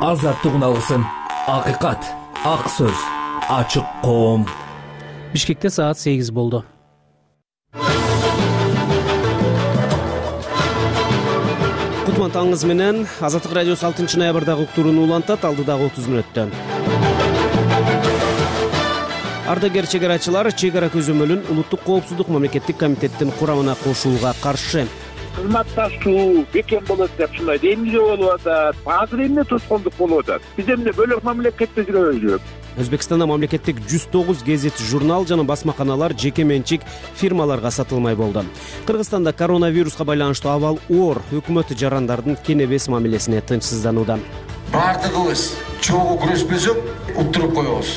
азаттык алсын. Акыйкат, ак сөз, ачык коом. Бишкекте саат 8 болду. Кутман таңыңыз менен Азаттык радиосу 6 ноябрдагы уктурууну улантат алдыдагы 30 мүнөттөн. Ардагер чегарачылар чегара көзөмөлүн улуттук коопсуздук мамлекеттик комитеттин курамына кошууга каршы. Кызматташуу бекем болот деп ушундай эмне болуп атат? Азыр эмне тоскоолдук болуп атат? Биз эмне бөлөк мамлекетте жүрөбүз? Өзбекстанда мамлекеттик 109 гезит, журнал жана басмаканалар жеке менчик фирмаларга сатылмай болду. Кыргызстанда коронавируска байланыштуу абал оор, өкмөт жарандардын кенебес мамилесине тынчсызданууда. Бардыгыбыз чогуу күрөшпөсөк, уттуруп коебуз.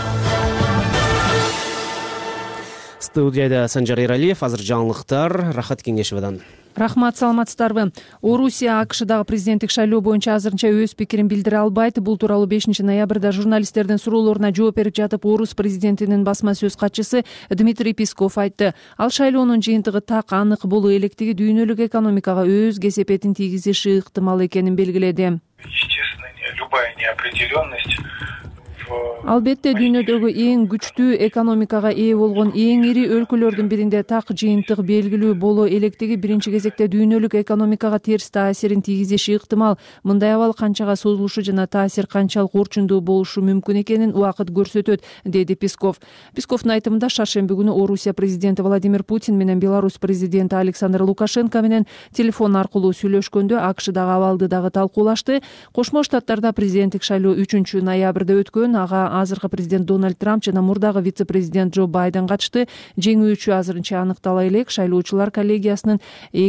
Студияда Санжар Эралиев, азыр жаңылыктар Рахат Кеңешевадан. Рахмат, саламатсыздарбы. Орусия АКШдагы президенттик шайлоо боюнча азырынча өз пикирин билдире албайт. Бул тууралуу 5 ноябрда журналисттердин суроолоруна жооп берип жатып, Орус президентинин басма сөз катчысы Дмитрий Песков айтты. Ал шайлоонун жыйынтыгы так анык болуу электиги дүйнөлүк экономикага өз кесепетин тийгизиши ыктымал экенин белгиледи. Естественно, любая неопределенность. Албетте дүйнөдөгү эң күчтүү экономикага ээ болгон эң ири өлкөлөрдүн биринде так жыйынтык белгилүү болуу электиги биринчи кезекте дүйнөлүк экономикага терс таасирин тийгизиши ыктымал. Мындай абал канчага созулушу жана таасир канчалык орчундуу болушу мүмкүн экенин убакыт көрсөтөт, деди Песков. Песковдун айтымында шаршемби күнү Орусия президенти Владимир Путин менен Беларусь президенти Александр Лукашенко менен телефон аркылуу сүйлөшкөндө АКШдагы абалды дагы талкуулашты. Кошмо Штаттарда президенттик шайлоо 3 ноябрда өткөн. Ага азыркы президент Дональд Трамп жана мурдагы вице-президент Джо Байден катышты. Жеңүүчү азырынча аныктала элек. Шайлоочулар коллегиясынын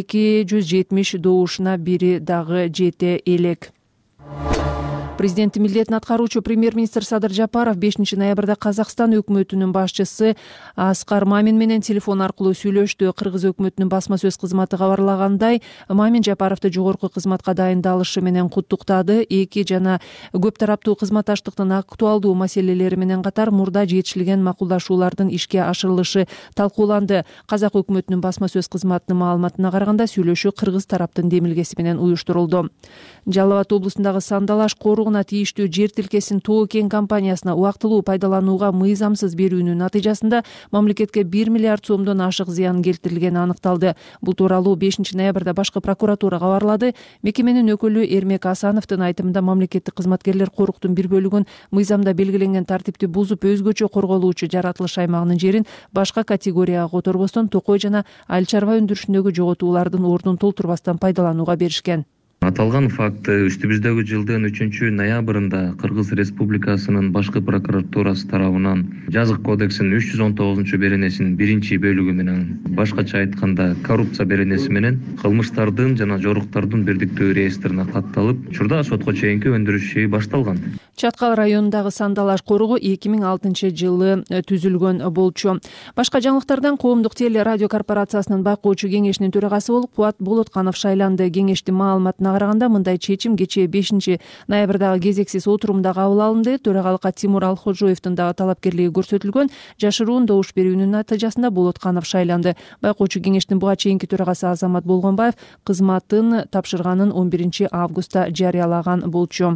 270 добушуна бири дагы жете элек. Президенттин милдетин аткаруучу премьер-министр Садыр Жапаров 5 ноябрда Казакстан өкмөтүнүн башчысы Аскар Мамин менен телефон аркылуу сүйлөштү. Кыргыз өкмөтүнүн басма сөз кызматы кабарлагандай, Мамин Жапаровду жогорку кызматка дайындалышы менен куттуктады. Эки жана көп тараптуу кызматташтыктын актуалдуу маселелери менен катар мурда жетишилген макулдашуулардын ишке ашырылышы талкууланды. Казак өкмөтүнүн басма сөз кызматынын маалыматына караганда, сүйлөшүү кыргыз тараптын демилгеси менен уюштурулду. Жалал Абад облусундагы Сандалаш коругуна тийиштүү жер тилкесин Тоо Кен компаниясына убактылуу пайдаланууга мыйзамсыз берүүнүн натыйжасында мамлекетке 1 миллиард сомдон ашык зыян келтирилгени аныкталды. Бул тууралуу 5 ноябрда башкы прокуратура кабарлады. Мекеменин өкүлү Эрмек Асановдун айтымында, мамлекеттик кызматкерлер коруктун бир бөлүгүн мыйзамда белгиленген тартипти бузуп, өзгөчө корголуучу жаратылыш аймагынын жерин башка категорияга которбостон токой жана айыл чарба өндүрүшүндөгү жоготуулардын ордун толтурбастан пайдаланууга беришкен. Аталган факт үстүбүздөгү жылдын 3 ноябрында Кыргыз Республикасынын башкы прокуратурасы тарабынан жазык кодексинин 319 беренесинин 1 бөлүгү менен, башкача айтканда коррупция беренеси менен кылмыштардын жана жоруктардын бирдиктүү реестрине катталып, учурда сотко чейинки өндүрүш иши башталган. Чаткал районундагы Сандалаш коругу 2006 жылы түзүлгөн болчу. Башка жаңылыктардан Коомдук теле радио корпорациясынын байкоочу кеңешинин төрагасы болуп Кубат Болотканов шайланды. Кеңештин маалыматына караганда, мындай чечим кечээ 5 ноябрдагы кезексиз отурумда кабыл алынды. Төрагалыкка Тимур Алхожоевдун дагы талапкерлиги көрсөтүлгөн. Жашыруун добуш берүүнүн натыйжасында Болотканов шайланды. Байкоочу кеңештин буга чейинки төрагасы Азамат Болгонбаев кызматын тапшырганын 11 августта жарыялаган болчу.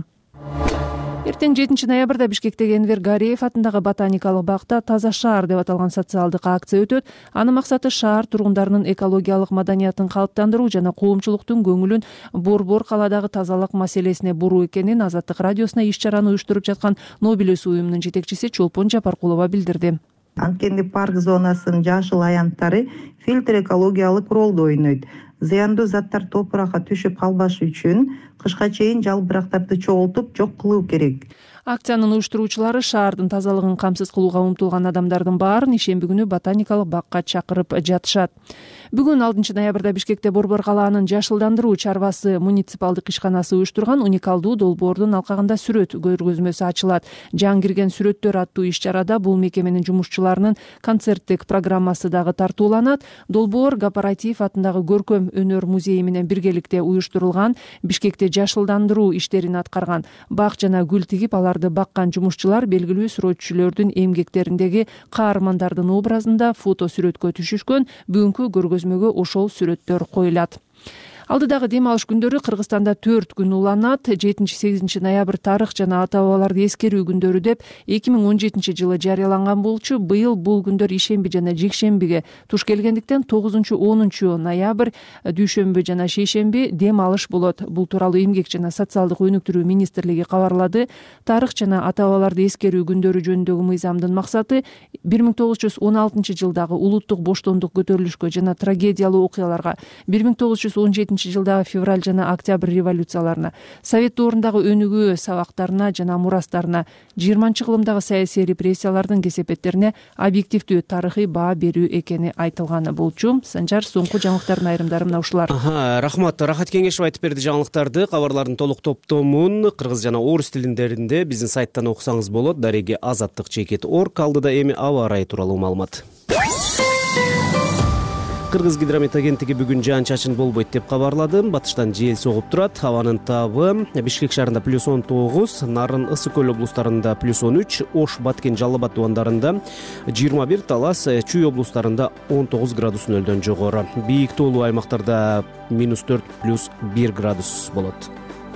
Эртең 7 ноябрда Бишкектеги Энвер Гариев атындагы ботаникалык бакта Таза шаар деп аталган социалдык акция өтөт. Анын максаты шаар тургундарынын экологиялык маданиятын калыптандыруу жана коомчулуктун көңүлүн Борбор каладагы тазалык маселесине буруу экенин Азаттык радиосуна иш-чараны уюштуруп жаткан Нобелес уюмунун жетекчиси Чолпон Жапаркулова билдирди. Анткени парк зонасынын жашыл аянттары фильтр экологиялык ролду ойнойт. Зыяндуу заттар топуракка түшүп калбашы үчүн кышка чейин жалбырактарды чогултуп жок кылуу керек. Акциянын уюштуруучулары шаардын тазалыгын камсыз кылууга умтулган адамдардын баарын ишемби күнү ботаникалык бакка чакырып жатышат. Бүгүн 6 ноябрда Бишкекте Борбор калаанын жашылдандыруу чарбасы муниципалдык ишканасы уюштурган уникалдуу долбоордун алкагында сүрөт көргөзмөсү ачылат. Жан кирген сүрөттөр аттуу иш-чарада бул мекеменин жумушчуларынын концерттик программасы дагы тартууланат. Долбоор Гапаратиев атындагы көркөм өнөр музейи менен биргеликте уюштурулган. Бишкекте жашылдандыруу иштерин аткарган, бак жана гүл тигип аларды баккан жумушчулар белгилүү сүрөтчүлөрдүн эмгектериндеги каармандардын образында фото сүрөткө түшүшкөн. Бүгүнкү көргөзмөгө ошол сүрөттөр коюлат. Алдыдагы дем алыш күндөрү Кыргызстанда 4 күн уланат. 7-8 ноябрь тарых жана ата бабаларды эскерүү күндөрү деп 2017 жылы жарыяланган болчу. Быйыл бул күндөр ишемби жана жекшембиге туш келгендиктен 9-10 ноябрь дүйшөмбү жана шейшемби дем алыш болот. Бул тууралуу Эмгек жана социалдык өнүктүрүү министрлиги кабарлады. Тарых жана ата бабаларды эскерүү күндөрү жөнүндөгү мыйзамдын максаты 1916 жылдагы улуттук боштондук көтөрүлүшкө жана трагедиялуу окуяларга, 1917 жылдагы февраль жана октябрь революцияларына, совет доорундагы өнүгүү сабактарына жана мурастарына, 20-кылымдагы саясий репрессиялардын кесепеттерине объективдүү тарыхый баа берүү экени айтылганы болчу. Санжар, соңку жаңылыктардын айрымдары мына ушулар. Рахмат. Рахат Кеңешов айтып берди жаңылыктарды. Кабарлардын толук топтомун кыргыз жана орус тилиндеринде биздин сайттан окусаңыз болот. Дареги azаттык.org. Алдыда эми аба ырайы тууралуу маалымат. Кыргыз гидромет агенттиги бүгүн жаан-чачын болбойт деп кабарлады. Батыштан жел согуп турат. Абанын табы Бишкек шаарында +19, Нарын, Ысык көл облустарында +13, Ош, Баткен, Жалал Абад тубандарында 21, Талас, Чүй облустарында 19 градус нөлдөн жогору. Бийик тоолуу аймактарда -4 +1 градус болот.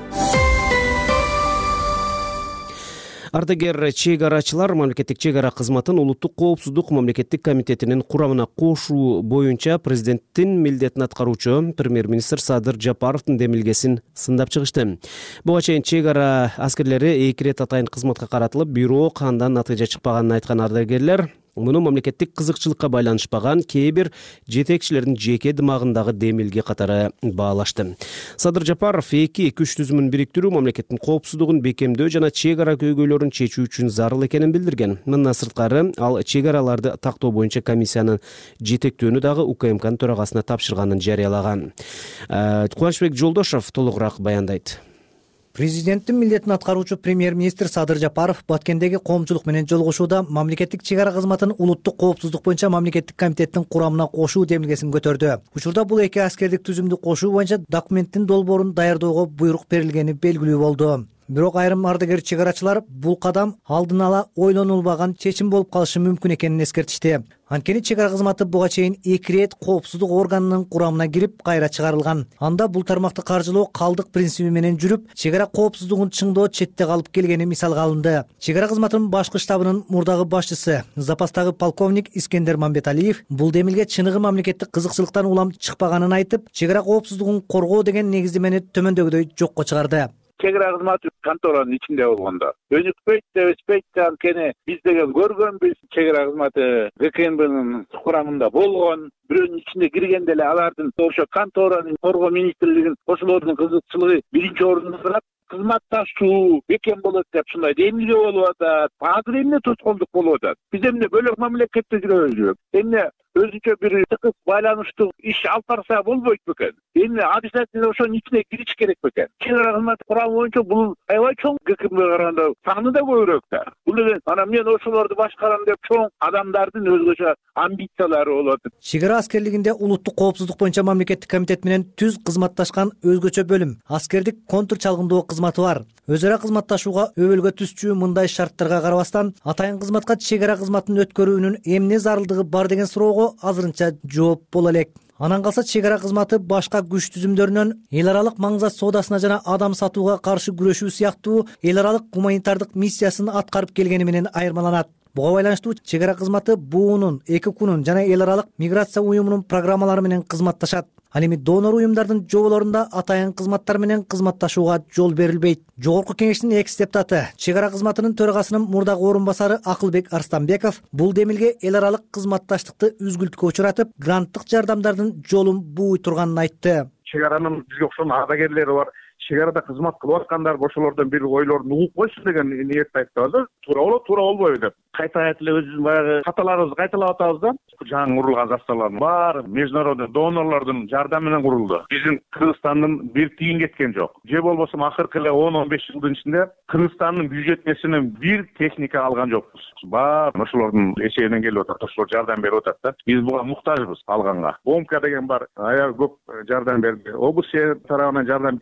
Ардагер чек арачылар мамлекеттик чек ара кызматын улуттук коопсуздук мамлекеттик комитетинин курамына кошуу боюнча президенттин милдетин аткаруучу премьер-министр Садыр Жапаровдун демилгесин сындап чыгышты. Буга чейин чек ара аскерлери 2 рет атайын кызматка каратылып, бирок андан натыйжа чыкпаганын айткан ардагерлер муну мамлекеттик кызыкчылыкка байланышпаган кээ бир жетекчилердин жеке дымагындагы демилге катары баалашты. Садыр Жапаров 2 күч түзүмүн бириктирүү мамлекеттин коопсуздугун бекемдөө жана чек ара көйгөйлөрүн чечүү үчүн зарыл экенин билдирген. Мындан сырткары ал чек араларды тактоо боюнча комиссиянын жетектөөнү дагы УКМКнын төрагасына тапшырганын жарыялаган. Кубанычбек Жолдошов толугураак баяндайт. Президенттин милдетин аткаруучу премьер-министр Садыр Жапаров Баткендеги коомчулук менен жолугушууда мамлекеттик чек ара кызматын улуттук коопсуздук боюнча мамлекеттик комитеттин курамына кошуу демилгесин көтөрдү. Учурда бул 2 аскердик түзүмдү кошуу боюнча документтин долбоорун даярдоого буйрук берилгени белгилүү болду. Бирок айрым ардагер чек арачылар бул кадам алдын ала ойлонулбаган чечим болуп калышы мүмкүн экенин эскертишти. Анткени чек ара кызматы буга чейин 2 рет коопсуздук органынын курамына кирип кайра чыгарылган. Анда бул тармакты каржылоо калдык принциби менен жүрүп, чек ара коопсуздугун чыңдоо четте калып келгени мисалга алынды. Чек ара кызматынын башкы штабынын мурдагы башчысы, запастагы полковник Искендер Мамбеталиев бул демилге чыныгы мамлекеттик кызыкчылыктан улам чыкпаганын айтып, чек ара коопсуздугун коргоо деген негиздемени төмөндөгүдөй жокко чыгарды. Чек ара кызматы конторанын ичинде болгондо өнүкпөйт деп эспейт, анткени биз деген көргөнбүз чек ара кызматы ГКМБнын курамында болгон, бирөөнүн ичине киргенде эле алардын ошо конторанын коргоо министрлигинин ошолордун кызыкчылыгы биринчи орунда турат. Кызматташуу бекем болот деп ушундай демилге болуп атат. Азыр эмне тоскоолдук болуп атат? Биз эмне бөлөк мамлекетте жүрөбүз? Эмне өзүнчө бир тыкыз байланыштуу иш алып барса болбойт бекен? Эмне обязательно ошонун ичине кириш керек бекен? Чек ара кызматы курамы боюнча бул аябай чоң ГКМБге караганда саны да көбүрөөк да. Бул деген мен ошолорду башкарам деп чоң адамдардын өзгөчө амбициялары болот. Чек ара аскерлигинде улуттук коопсуздук боюнча мамлекеттик комитет менен түз кызматташкан өзгөчө бөлүм аскердик контур чалгындоо кызматы бар. Өз ара кызматташууга өбөлгө түзчү мындай шарттарга карабастан атайын кызматка чек ара кызматын өткөрүүнүн эмне зарылдыгы бар деген суроого азырынча жооп боло элек. Анан калса чек ара кызматы башка күч түзүмдөрүнөн эл аралык маңзат соодасына жана адам сатууга каршы күрөшүү сыяктуу эл аралык гуманитардык миссиясын аткарып келгени менен айырмаланат. Буга байланыштуу чек ара кызматы буунун, ЭККУнун жана эл аралык миграция уюмунун программалары менен кызматташат. Ал эми донор уюмдардын жоболорунда атайын кызматтар менен кызматташууга жол берилбейт. Жогорку кеңештин экс-депутаты, чек ара кызматынын төрагасынын мурдагы орун басары Акылбек Арстанбеков бул демилге эл аралык кызматташтыкты үзгүлтүккө учуратып, гранттык жардамдардын жолун бууй турганын айтты. Чек аранын бизге окшогон ардагерлери бар. Чек арада кызмат кылып аткандар ошолордон бир ойлорун угуп койсун деген ниетти айтты. Туура болот, туура болбойбу деп. Кайта эле өзүбүздүн баягы каталарыбызды кайталап атабыз да. Жаңы курулган заставалардын баары международный донорлордун жардамы менен курулду. Биздин Кыргызстандын бир тиын кеткен жок. Же болбосо акыркы эле 10-15 жылдын ичинде Кыргызстандын бюджетинен бир техника алган жокпуз. Баары ошолордун эсебинен келип атат, ошолор жардам берип атат да. Биз буга муктажбыз алганга. ОМК деген бар, аябай көп жардам берди. Область тарабынан жардам берилип атат.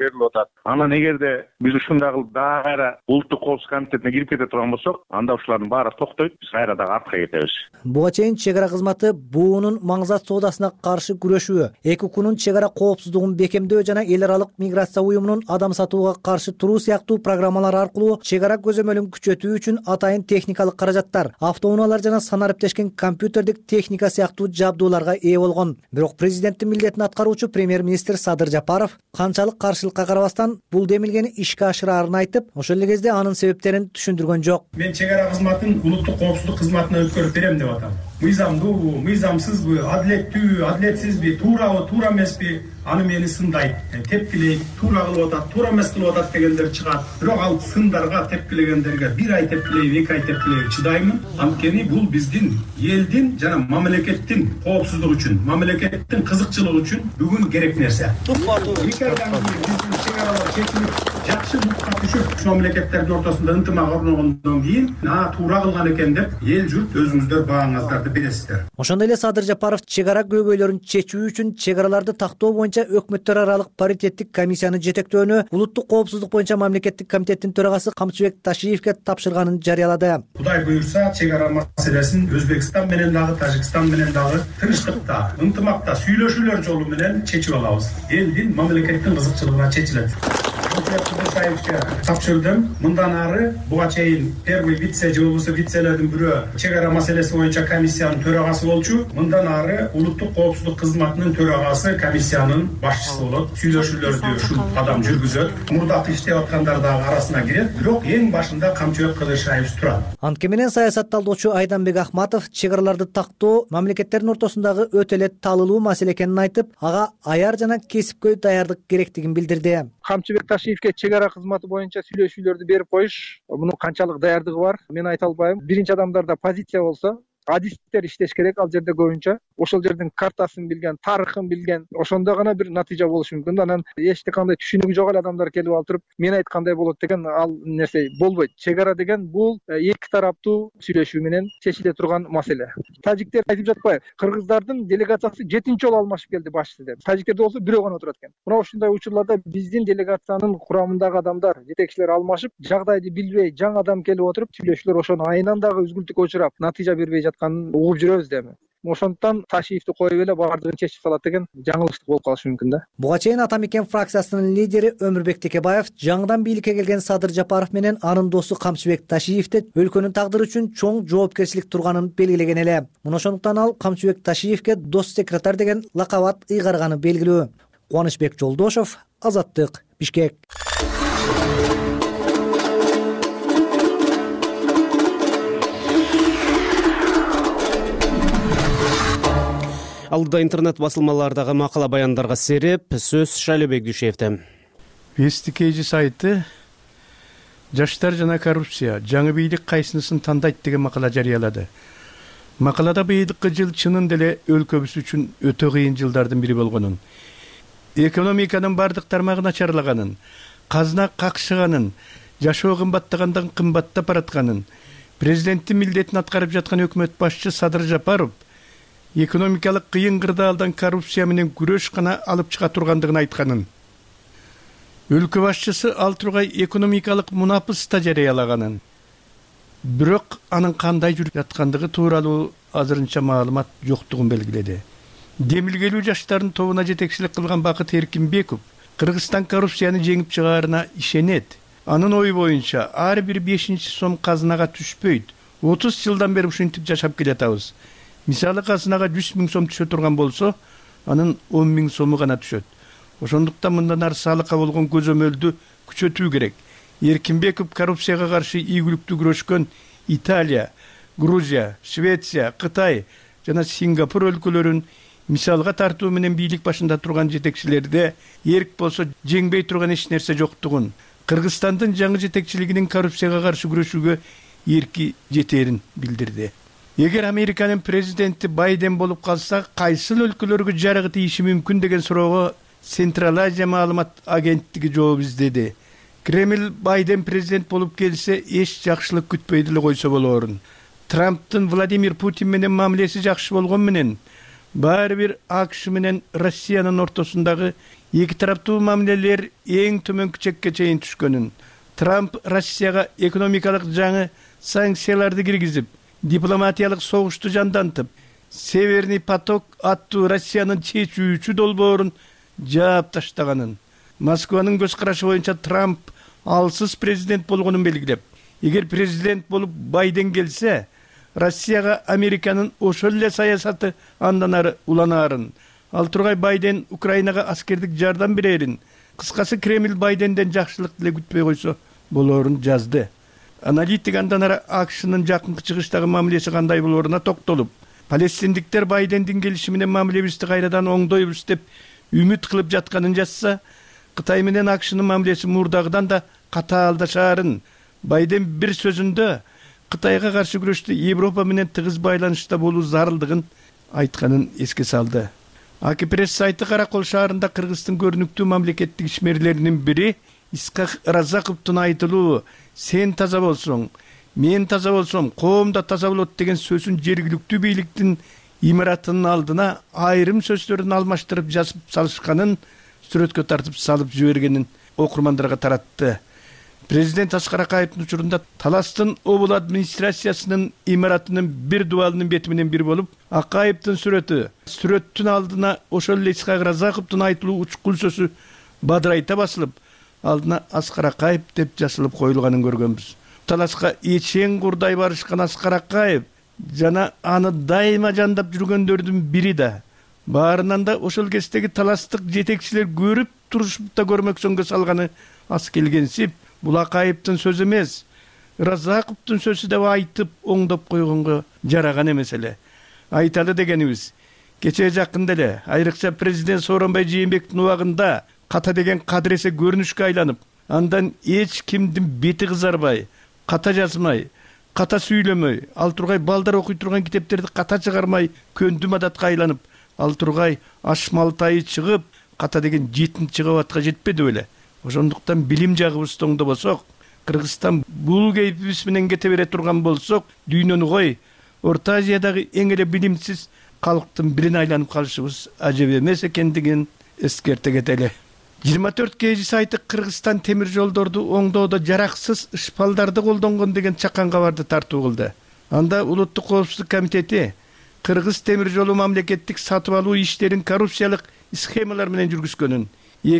Анан эгерде биз ушундай кылып дагы кайра улуттук коопсуздук комитетине кирип кете турган болсок, анда ушулардын баары токтойт, биз кайра дагы артка кетебиз. Буга чейин чек ара кызматы буунун маңзат соодасына каршы күрөшүү, эки укунун чек ара коопсуздугун бекемдөө жана эл аралык миграция уюмунун адам сатууга каршы туруу сыяктуу программалар аркылуу чек ара көзөмөлүн күчөтүү үчүн атайын техникалык каражаттар, автоунаалар жана санариптешкен компьютердик техника сыяктуу жабдууларга ээ болгон. Бирок президенттин милдетин аткаруучу премьер-министр Садыр Жапаров канчалык каршылыкка карабастан бул демилгени ишке ашыраарын айтып, ошол эле кезде анын себептерин түшүндүргөн жок. Мен чек ара кызматын улуттук коопсуздук кызматына өткөрүп берем деп атам. Мыйзамдуубу, мыйзамсызбы, адилеттүүбү, адилетсизби, туурабы, туура эмеспи, аны мени сындайт, тепкилейт, туура кылып атат, туура эмес кылып атат дегендер чыгат. Бирок ал сындарга, тепкилегендерге 1 ай тепкилейби, 2 ай тепкилейби чыдаймын. Анткени бул биздин элдин жана мамлекеттин коопсуздугу үчүн, мамлекеттин кызыкчылыгы үчүн бүгүн керек нерсе. 2 айдан кийин биздин чек аралар чечилип, жакшы нукка түшүп, ушу мамлекеттердин ортосунда ынтымак орногондон кийин, туура кылган экен деп эл журт өзүңүздөр бааңыздарды бересиздер. Ошондой эле Садыр Жапаров чек ара көйгөйлөрүн чечүү үчүн чек араларды тактоо боюнча өкмөттөр аралык паритеттик комиссияны жетектөөнү улуттук коопсуздук боюнча мамлекеттик комитеттин төрагасы Камчыбек Ташиевке тапшырганын жарыялады. Кудай буюрса, чек ара маселесин Өзбекстан менен дагы, Тажикстан менен дагы тынчтыкта, ынтымакта сүйлөшүүлөр жолу менен чечип алабыз. Элдин, мамлекеттин кызыкчылыгына чечилет. Тапшырдым. Мындан ары буга чейин первый вице же болбосо вицелердин бирөө чек ара маселеси боюнча комиссиянын төрагасы болчу. Мындан ары улуттук коопсуздук кызматынын төрагасы комиссиянын башчысы болот. Сүйлөшүүлөрдү ушул адам жүргүзөт. Мурдак иштеп аткандар дагы арасына кирет. Бирок эң башында Камчыбек Кыдыршаев турат. Анткени менен саясат талдоочу Айданбек Ахматов чек араларды тактоо мамлекеттердин ортосундагы өтө эле таалылуу маселе экенин айтып, ага аяр жана кесипкөй даярдык керектигин билдирди. Камчыбек Ташиевке чек ара кызматы боюнча сүйлөшүүлөрдү берип коюш, мунун канчалык даярдыгы бар, мен айта албайм. Биринчи адамдарда позиция болсо, адистер иштеш керек ал жерде көбүнчө. Ошол жердин картасын билген, тарыхын билген, ошондо гана бир натыйжа болушу мүмкүн. Анан эч кандай түшүнүгү жок эле адамдар келип алып туруп, мен айткандай болот деген ал нерсе болбойт. Чек ара деген бул эки тараптуу сүйлөшүү менен чечиле турган маселе. Тажиктер айтып жатпайбы? Кыргыздардын делегациясы 7-нчи жолу алмашып келди башчысы деп. Тажиктерде болсо бирөө гана турат экен. Мына ушундай учурларда биздин делегациянын курамындагы адамдар, жетекчилер алмашып, жагдайды билбей, жаңы адам келип отуруп, сүйлөшүүлөр ошону айынан дагы үзгүлтүккө учурап, натыйжа бербей жатканын угуп жүрөбүз деми. Ошондуктан Ташиевди коюп эле баардыгын чечип салат деген жаңылыштык болуп калышы мүмкүн да. Буга чейин Ата Мекен фракциясынын лидери Өмүрбек Текебаев жаңыдан бийликке келген Садыр Жапаров менен анын досу Камчыбек Ташиевде өлкөнүн тагдыры үчүн чоң жоопкерчилик турганын белгилеген эле. Муну ошондуктан ал Камчыбек Ташиевге дос секретарь деген лакабат ыйгарганы белгилүү. Кубанычбек Жолдошов, Азаттык, Бишкек. Алдыда интернет басылмалардагы макала баяндарга сереп сөз Шайлебек Дүйшевде. Вестикейжи сайты жаштар жана коррупция жаңы бийлик кайсынысын тандайт деген макала жарыялады. Макалада быйылкы жыл чынын деле өлкөбүз үчүн өтө кыйын жылдардын бири болгонун, экономиканын бардык тармагын ачарлаганын, казына какшыганын, жашоо кымбаттагандан кымбаттап баратканын, президенттин милдетин аткарып жаткан өкмөт башчы Садыр Жапаров экономикалык кыйын кырдаалдан коррупция менен күрөш гана алып чыга тургандыгын айтканын, өлкө башчысы ал тургай экономикалык мунапыс да жарыялаганын, бирок анын кандай жүрүп жаткандыгы тууралуу азырынча маалымат жоктугун белгиледи. Демилгелүү жаштардын тобуна жетекчилик кылган Бакыт Эркинбеков Кыргызстан коррупцияны жеңип чыгаарына ишенет. Анын ою боюнча ар бир 5-чи сом казынага түшпөйт. 30 жылдан бери ушинтип жашап келатабыз. Мисалы казынага 100 000 сом түшө турган болсо, анын 10 000 сому гана түшөт. Ошондуктан мындан ары салыкка болгон көзөмөлдү күчөтүү керек. Эркинбеков коррупцияга каршы ийгиликтүү күрөшкөн Италия, Грузия, Швеция, Кытай жана Сингапур өлкөлөрүн мисалга тартуу менен бийлик башында турган жетекчилерде эрк болсо жеңбей турган эч нерсе жоктугун, Кыргызстандын жаңы жетекчилигинин коррупцияга каршы күрөшүүгө эрки жетерин билдирди. Эгер Американын президенти Байден болуп калса, кайсыл өлкөлөргө жарыгы тийиши мүмкүн деген суроого Централ Азия маалымат агенттиги жооп издеди. Кремль Байден президент болуп келсе, эч жакшылык күтпөй деле койсо болорун. Трамптын Владимир Путин менен мамилеси жакшы болгон менен, баары бир АКШ менен Россиянын ортосундагы эки тараптуу мамилелер эң төмөнкү чекке чейин түшкөнүн, Трамп Россияга экономикалык жаңы санкцияларды киргизип, дипломатиялык согушту жандантып, Северный поток аттуу Россиянын чечүүчү долбоорун жаап таштаганын, Москванын көз карашы боюнча Трамп алсыз президент болгонун белгилеп, эгер президент болуп Байден келсе, Россияга Американын ошол эле саясаты андан ары уланаарын, ал тургай Байден Украинага аскердик жардам берерин, кыскасы Кремль Байденден жакшылык деле күтпөй койсо болоорун жазды. Аналитик андан ары АКШнын жакынкы чыгыштагы мамилеси кандай болооруна токтолуп, палестиндиктер Байдендин келиши менен мамилебизди кайрадан оңдойбуз деп үмүт кылып жатканын жазса, Кытай менен АКШнын мамилеси мурдагыдан да катаалдашаарын, Байден бир сөзүндө Кытайга каршы күрөштү Европа менен тыгыз байланышта болуу зарылдыгын айтканын эске салды. АК-пресс сайты Каракол шаарында Кыргыздын көрүнүктүү мамлекеттик ишмерлеринин бири Исхак Разаковдун айтылуу "Сен таза болсоң, мен таза болсом, коом да таза болот" деген сөзүн жергиликтүү бийликтин имаратынын алдына айрым сөздөрүн алмаштырып жазып салышканын сүрөткө тартып салып жибергенин окурмандарга таратты. Президент Аскар Акаевдин учурунда Таластын обул администрациясынын имаратынын бир дубалынын бети менен бир болуп, Акаевдин сүрөттүн алдына ошол эле Исхак Разаковдун айтылуу учкул сөзү бадырайта басылып, алдына Аскар Акаев деп жазылып коюлганын көргөнбүз. Таласка эчең курдай барышкан Аскар Акаев жана аны дайыма жандап жүргөндөрдүн бири да. Баарынан да ошол кездеги таластык жетекчилер көрүп турушуп да көрмөксөнгө салганы аз келгенсип, бул Акаевдин сөзү эмес, Разаковдун сөзү деп айтып оңдоп койгонго жараган эмес эле. Айталы дегенибиз, кечээ жакында эле айрыкча президент Сооронбай Жээнбековдун убагында ката деген кадыресе көрүнүшкө айланып, андан эч кимдин бети кызарбай, ката жазмай, ката сүйлөмөй, ал тургай балдар окуй турган китептерди ката чыгармай көндүм адатка айланып, ал тургай ашмалтайы чыгып, ката деген 7-чи кабатка жетпеди беле. Ошондуктан билим жагыбызды оңдобосок, Кыргызстан бул кейпибиз менен кете бере турган болсок, дүйнөнү кой, Орто Азиядагы эң эле билимсиз калктын бирине айланып калышыбыз ажеп эмес экендигин эскерте кетели. 24 KG сайты Кыргызстан темир жолдорду оңдоодо жараксыз ышпалдарды колдонгон деген чакан кабарды тартуу кылды. Анда Улуттук коопсуздук комитети Кыргыз темир жолу мамлекеттик сатып алуу иштерин коррупциялык схемалар менен жүргүзгөнүн,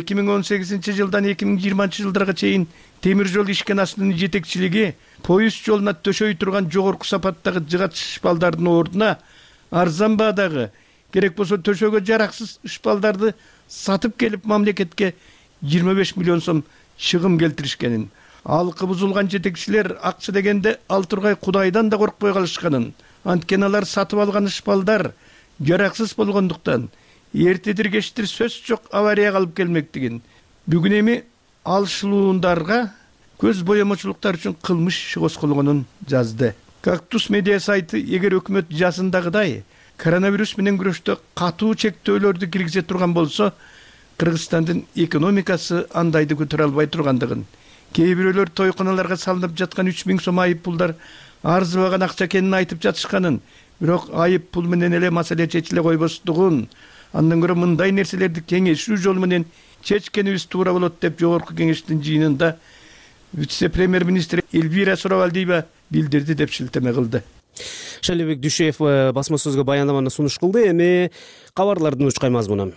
2018 жылдан 2020 жылдарга чейин темир жол ишканасынын жетекчилиги поезд жолуна төшөй турган жогорку сапаттагы жыгач ышпалдардын ордуна арзан баадагы, керек болсо төшөгө жараксыз ышпалдарды сатып келип мамлекетке 25 миллион сом чыгым келтиришкенин, алкы бузулган жетекчилер акча дегенде ал тургай Кудайдан да коркпой калышканын, анткени алар сатып алган ышпалдар жараксыз болгондуктан эртедир кечтир сөз жок аварияга алып келмектигин, бүгүн эми алышылуундарга көз боемочулуктар үчүн кылмыш иши козголгонун жазды. Кактус медиа сайты эгер өкмөт жазындагыдай коронавирус менен күрөштө катуу чектөөлөрдү киргизе турган болсо, Кыргызстандын экономикасы андайды көтөрө албай тургандыгын, кээ бирөөлөр тойканаларга салынып жаткан 3000 сом айып пулдар арзыбаган акча экенин айтып жатышканын, бирок айып пул менен эле маселе чечиле койбостугун, андан көрө мындай нерселерди кеңешүү жолу менен чечкенибиз туура болот деп жогорку кеңештин жыйынында вице-премьер-министр Эльвира Суравалдиева билдирди деп шилтеме кылды. Шалибек Дүйшеев басма сөзгө баяндаманы сунуш кылды. Эми кабарлардын учкай мазмуну.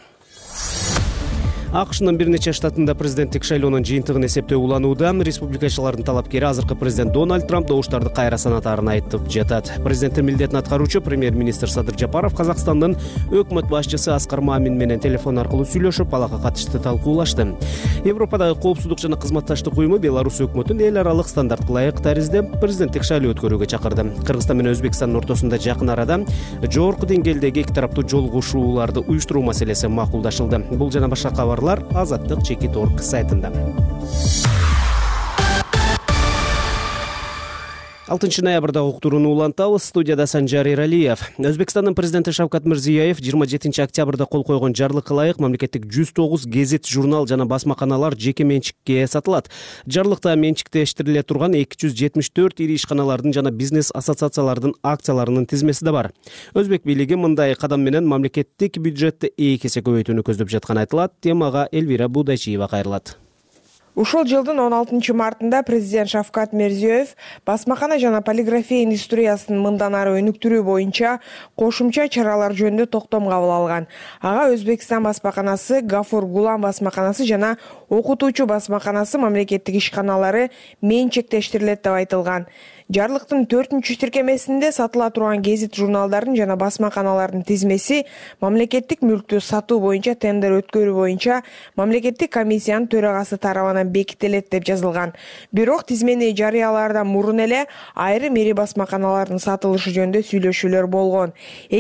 АКШнын бир нече штатында президенттик шайлоонун жыйынтыгын эсептөө уланууда. Республикачылардын талапкери азыркы президент Дональд Трамп добуштарды кайра санатаарын айтып жатат. Президенттин милдетин аткаруучу премьер-министр Садыр Жапаров Казакстандын өкмөт башчысы Аскар Мамин менен телефон аркылуу сүйлөшүп, алага катышты талкуулашты. Европадагы коопсуздук жана кызматташтык уюму Беларусь өкмөтүн эл аралык стандартка ылайык таризде президенттик шайлоо өткөрүүгө чакырды. Кыргызстан менен Өзбекстандын ортосунда жакын арада жогорку деңгээлдеги эки тараптуу жолугушууларды уюштуруу маселеси макулдашылды. Бул жана башка кабарлар Азаттык Чекит.орг сайтында. 6 ноябрда уктурууну улантабыз. Студияда Санжар Эралиев. Өзбекстандын президенти Шавкат Мирзиёев 27 октябрда кол койгон жарлыкка ылайык мамлекеттик 109 гезит, журнал жана басмаканалар жеке менчикке сатылат. Жарлыкта менчиктештириле турган 274 ири ишканалардын жана бизнес ассоциациялардын акцияларынын тизмеси да бар. Өзбек бийлиги мындай кадам менен мамлекеттик бюджетти 2 эсе көбөйтүүнү көздөп жатканы айтылат. Темага Эльвира Будайчиева кайрылат. Ушул жылдын 16 мартында президент Шавкат Мирзиёев басмакана жана полиграфия индустриясын мындан ары өнүктүрүү боюнча кошумча чаралар жөнүндө токтом кабыл алган. Ага Өзбекстан басмаканасы, Гафур Гулам басмаканасы жана окутуучу басмаканасы мамлекеттик ишканалары менчиктештирилет деп айтылган. Жарлыктын 4-чү тиркемесинде сатыла турган гезит, журналдардын жана басмаканалардын тизмеси мамлекеттик мүлктү сатуу боюнча тендер өткөрүү боюнча мамлекеттик комиссиянын төрагасы тарабынан бекитилет деп жазылган. Бирок тизмени жарыялаардан мурун эле айрым ири басмаканалардын сатылышы жөнүндө сүйлөшүүлөр болгон.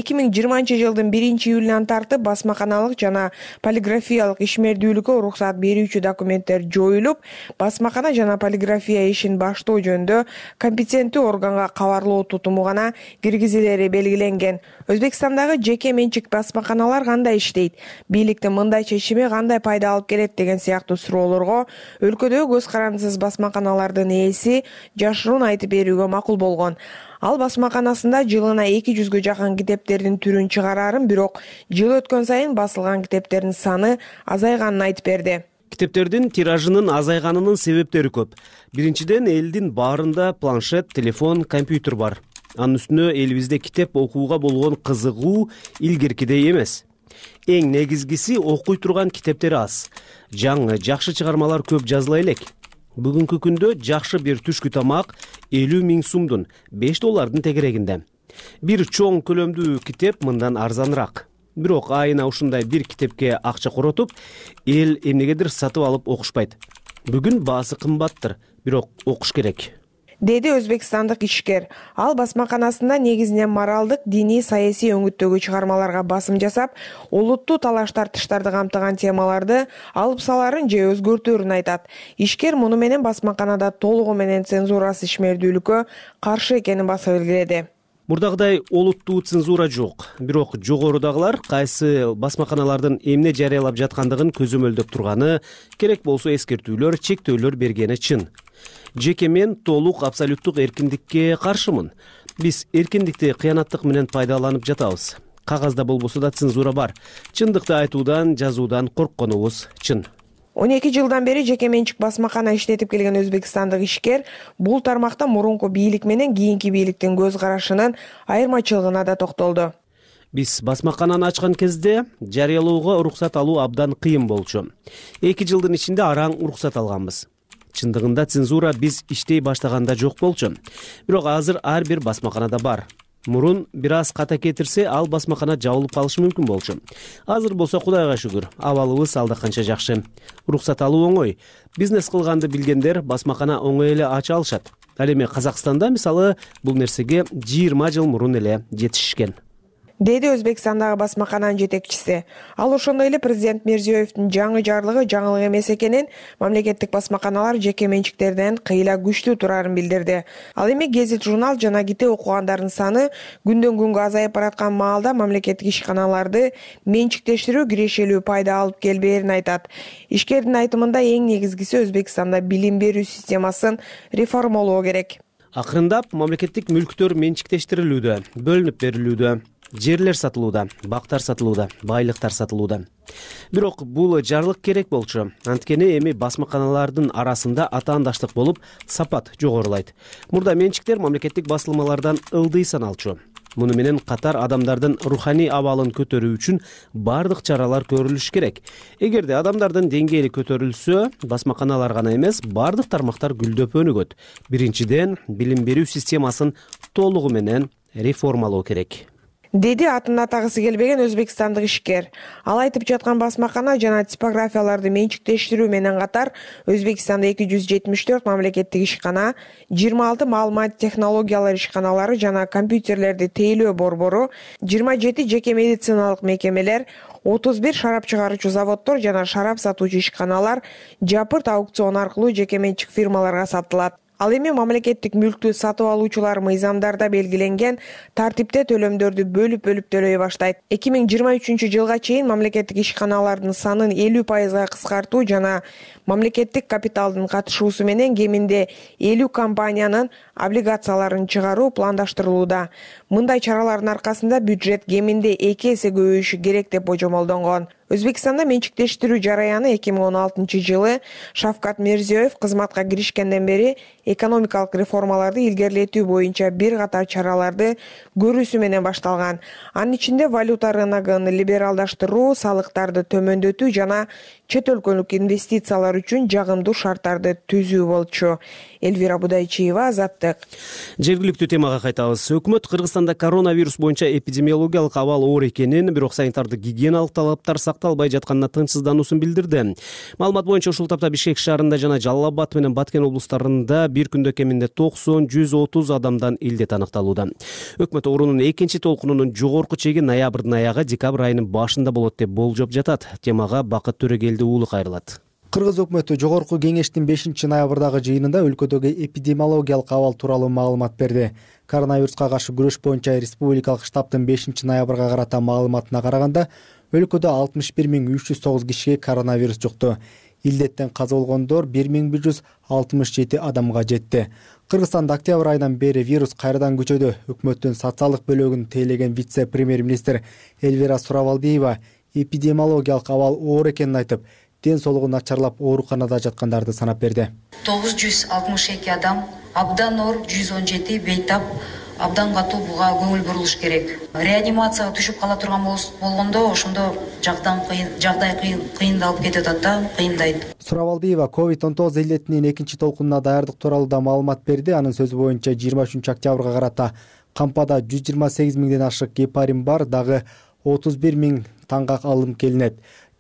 2020 жылдын 1-июлунан тартып басмаканалык жана полиграфиялык ишмердүүлүккө уруксат берүүчү документтер жоюлуп, басмакана жана полиграфия ишин баштоо жөнүндө компетенттүү органга кабарлоо тутуму гана киргизилери белгиленген. Өзбекстандагы жеке менчик басмаканалар кандай иштейт? Бийликтин мындай чечими кандай пайда алып келет деген сыяктуу суроолорго өлкөдөгү көз карандысыз басмаканалардын ээси жашыруун айтып берүүгө макул болгон. Ал басмаканасында жылына 200-гө жакын китептердин түрүн чыгарарын, бирок жыл өткөн сайын басылган китептердин саны азайганын айтып берди. Китептердин тиражынын азайганынын себептери көп. Биринчиден, элдин баарында планшет, телефон, компьютер бар. Анын үстүнө элибизде китеп окууга болгон кызыгуу илгеркидей эмес. Эң негизгиси, окуй турган китептер аз. Жаңы, жакшы чыгармалар көп жазыла элек. Бүгүнкү күндө жакшы бир түшкү тамак 50 000 сумдун, $5 тегерегинде. Бир чоң көлөмдүү китеп мындан арзаныраак. Бирок айына ушундай бир китепке акча коротуп, эл эмнегедир сатып алып окушпайт. Бүгүн баасы кымбаттыр, бирок окуш керек. Деди өзбекстандык ишкер. Ал басмаканасында негизинен моралдык, диний, саясий өңүттөгү чыгармаларга басым жасап, олуттуу талаш-тартыштарды камтыган темаларды алып саларын же өзгөртөөрүн айтат. Ишкер муну менен басмаканада толугу менен цензурасыз ишмердүүлүккө каршы экенин баса белгиледи. Мурдагыдай олуттуу цензура жок. Бирок жогорудагылар кайсы басмаканалардын эмне жарыялап жаткандыгын көзөмөлдөп турганы, керек болсо эскертүүлөр, чектөөлөр бергени чын. Жеке мен толук абсолюттук эркиндикке каршымын. Биз эркиндикти кыянаттык менен пайдаланып жатабыз. Кагазда болбосо да цензура бар. Чындыкты айтуудан, жазуудан коркконубуз чын. 12 жылдан бери жеке менчик басмакана иштетип келген өзбекстандык ишкер бул тармакта мурунку бийлик менен кийинки бийликтин көз карашынын айырмачылыгына да токтолду. Биз басмакананы ачкан кезде жарыялоого уруксат алуу абдан кыйын болчу. 2 жылдын ичинде араң уруксат алганбыз. Чындыгында цензура биз иштей баштаганда жок болчу. Бирок азыр ар бир басмаканада бар. Мурун бир аз ката кетирсе, ал басмакана жабылып калышы мүмкүн болчу. Азыр болсо Кудайга шүгүр, абалыбыз алда канча жакшы. Уруксат алуу оңой. Бизнес кылганды билгендер басмакана оңой эле ача алышат. Ал эми Казакстанда мисалы бул нерсеге 20 жыл мурун эле жетишишкен. Деди Өзбекстандагы басмакананын жетекчиси. Ал ошондой эле президент Мирзиёевдин жаңы жарлыгы жаңылык эмес экенин, мамлекеттик басмаканалар жеке менчиктерден кыйла күчтүү турарын билдирди. Ал эми гезит, журнал жана китеп окугандардын саны күндөн күнгө азайып бараткан маалда мамлекеттик ишканаларды менчиктештирүү кирешелүү пайда алып келбээрин айтат. Ишкердин айтымында эң негизгиси Өзбекстанда билим берүү системасын реформалоо керек. Акырындап мамлекеттик мүлктөр менчиктештирилүүдө, бөлүнүп берилүүдө. Жерлер сатылууда, бактар сатылууда, байлыктар сатылууда. Бирок бул жарлык керек болчу. Анткени эми басмаканалардын арасында атаандаштык болуп, сапат жогорулайт. Мурда менчиктер мамлекеттик басылмалардан ылдый саналчу. Муну менен катар адамдардын руханий абалын көтөрүү үчүн бардык чаралар көрүлүш керек. Эгерде адамдардын деңгээли көтөрүлсө, басмаканалар гана эмес, бардык тармактар гүлдөп өнүгөт. Биринчиден, билим берүү системасын толугу менен реформалоо керек. Деди атын атагысы келбеген өзбекстандык ишкер. Ал айтып жаткан басмакана жана типографияларды менчиктештирүү менен катар Өзбекстанда 274 мамлекеттик ишкана, 26 маалымат технологиялар ишканалары жана компьютерлерди тейлөө борбору, 27 жеке медициналык мекемелер, 31 шарап чыгаруучу заводдор жана шарап сатуучу ишканалар жапырт аукцион аркылуу жеке менчик фирмаларга сатылат. Ал эми мамлекеттик мүлктү сатып алуучулар мыйзамдарда белгиленген тартипте төлөмдөрдү бөлүп төлөй баштайт. 2023 жылга чейин мамлекеттик ишканалардын санын 50% кыскартуу жана мамлекеттик капиталдын катышуусу менен кеминде 50 компаниянын облигацияларын чыгаруу пландаштырылууда. Мындай чаралардын аркасында бюджет кеминде 2 эсе көбөйүшү керек деп божомолдонгон. Өзбекстанда менчиктештирүү жараяны 2016 жылы Шавкат Мирзиёев кызматка киришкенден бери экономикалык реформаларды илгерилетүү боюнча бир катар чараларды көрүүсү менен башталган. Анын ичинде валюта рыногун либералдаштыруу, салыктарды төмөндөтүү жана чет өлкөлүк инвестициялар үчүн жагымдуу шарттарды түзүү болчу. Элвира Будайчиева, Азаттык. Жергиликтүү темага кайтабыз. Өкмөт Кыргызстанда коронавирус боюнча эпидемиологиялык абал оор экенин, бирок санитардык гигиеналык талаптар сакталбай жатканына тынчсыздануусун билдирди. Маалымат боюнча ушул тапта Бишкек шаарында жана Жалал Абад менен Баткен облустарында бир күндө кеминде 90-130 адамдан илдет аныкталууда. Өкмөт оорунун экинчи толкунунун жогорку чеги ноябрдын аягы, декабрь айынын башында болот деп болжоп жатат. Темага Бакыт Төрөгелди уулу кайрылат. Кыргыз өкмөтү жогорку кеңештин 5 ноябрдагы жыйынында өлкөдөгү эпидемиологиялык абал тууралуу маалымат берди. Коронавируска каршы күрөш боюнча республикалык штабтын 5 ноябрга карата маалыматына караганда, өлкөдө 61309 кишиге коронавирус жукту. Илдеттен каза болгондор 1167 адамга жетти. Кыргызстанда октябрь айынан бери вирус кайрадан күчөдө. Өкмөттүн социалдык бөлөгүн тейлеген вице-премьер-министр Элвира Суравалдиева эпидемиологиялык абал оор экенин айтып, ден соолугу начарлап ооруканада жаткандарды санап берди. 962 адам, абдан оор 117, бейтап, абдан катуу буга көңүл бурулуш керек. Реанимацияга түшүп кала турган болгондо ошондо жагдай кыйындалып кетип атат да, кыйындайт. Суравалдиева COVID-19 илдетинин экинчи толкунуна даярдык тууралуу да маалымат берди. Анын сөзү боюнча 23 октябрга карата кампада 128 миңден ашык гепарин бар, дагы 31 миң таңгак алым келинет.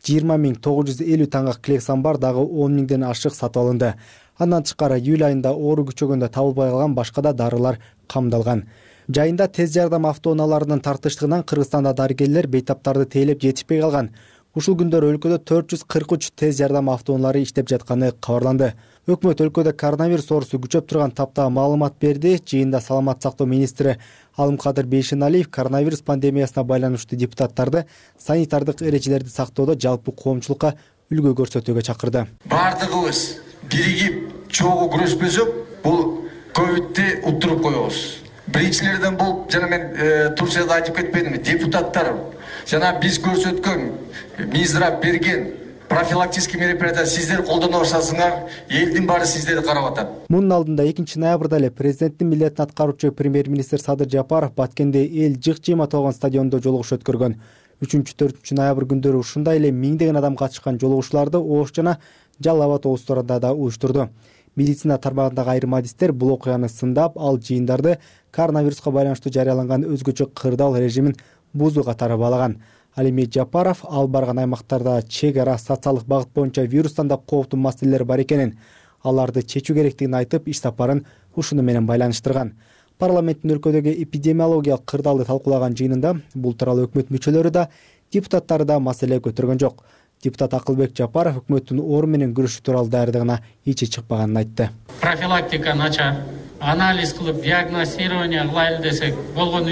20.950 таңгак клексан бар, дагы 10 миңден ашык сатып алынды. Андан тышкары июль айында оору күчөгөндө табылбай калган башка да дарылар камдалган. Жайында тез жардам автоунааларынын тартыштыгынан Кыргызстанда дарыгерлер бейтаптарды тейлеп жетишпей калган. Ушул күндөрү өлкөдө 443 тез жардам автоунаалары иштеп жатканы кабарланды. Өкмөт өлкөдө коронавирус оорусу күчөп турган тапта маалымат берди. Жыйында саламат сактоо министри Алымкадыр Бейшеналиев коронавирус пандемиясына байланыштуу депутаттарды санитардык эрежелерди сактоодо жалпы коомчулукка үлгү көрсөтүүгө чакырды. Бардыгыбыз биригип чогуу күрөшпөсөк, бул ковидти уттуруп коебуз. Биринчилерден бул жана мен Турцияда айтып кетпедимби, депутаттар жана биз көрсөткөн, миздирап берген профилактический мероприятия сиздер колдоно баштасыңар, элдин баары сиздерди карап атат. Мунун алдында 2 ноябрда эле президенттин милдетин аткаруучу премьер-министр Садыр Жапаров Баткенде эл жык-жыйма толгон стадиондо жолугуш өткөргөн. 3-4 ноябрь күндөрү ушундай эле миңдеген адам катышкан жолугушларды Ош жана Жалал Абад облустарында да уюштурду. Медицина тармагындагы айрым адистер бул окуяны сындап, ал жыйындарды коронавируска байланыштуу жарыяланган өзгөчө кырдаал режимин бузуу катары баалаган. Ал эми Жапаров ал барган аймактарда чек ара социалдык багыт боюнча вирустан да кооптуу маселелер бар экенин, аларды чечүү керектигин айтып, иш сапарын ушуну менен байланыштырган. Парламенттин өлкөдөгү эпидемиологиялык кырдаалды талкуулаган жыйынында бул тууралуу өкмөт мүчөлөрү да, депутаттары да маселе көтөргөн жок. Депутат Акылбек Жапаров өкмөттүн оору менен күрөшүү тууралуу даярдыгына ичи чыкпаганын айтты. Профилактика начар, анализ кылып диагностирование кылайлы десек, болгон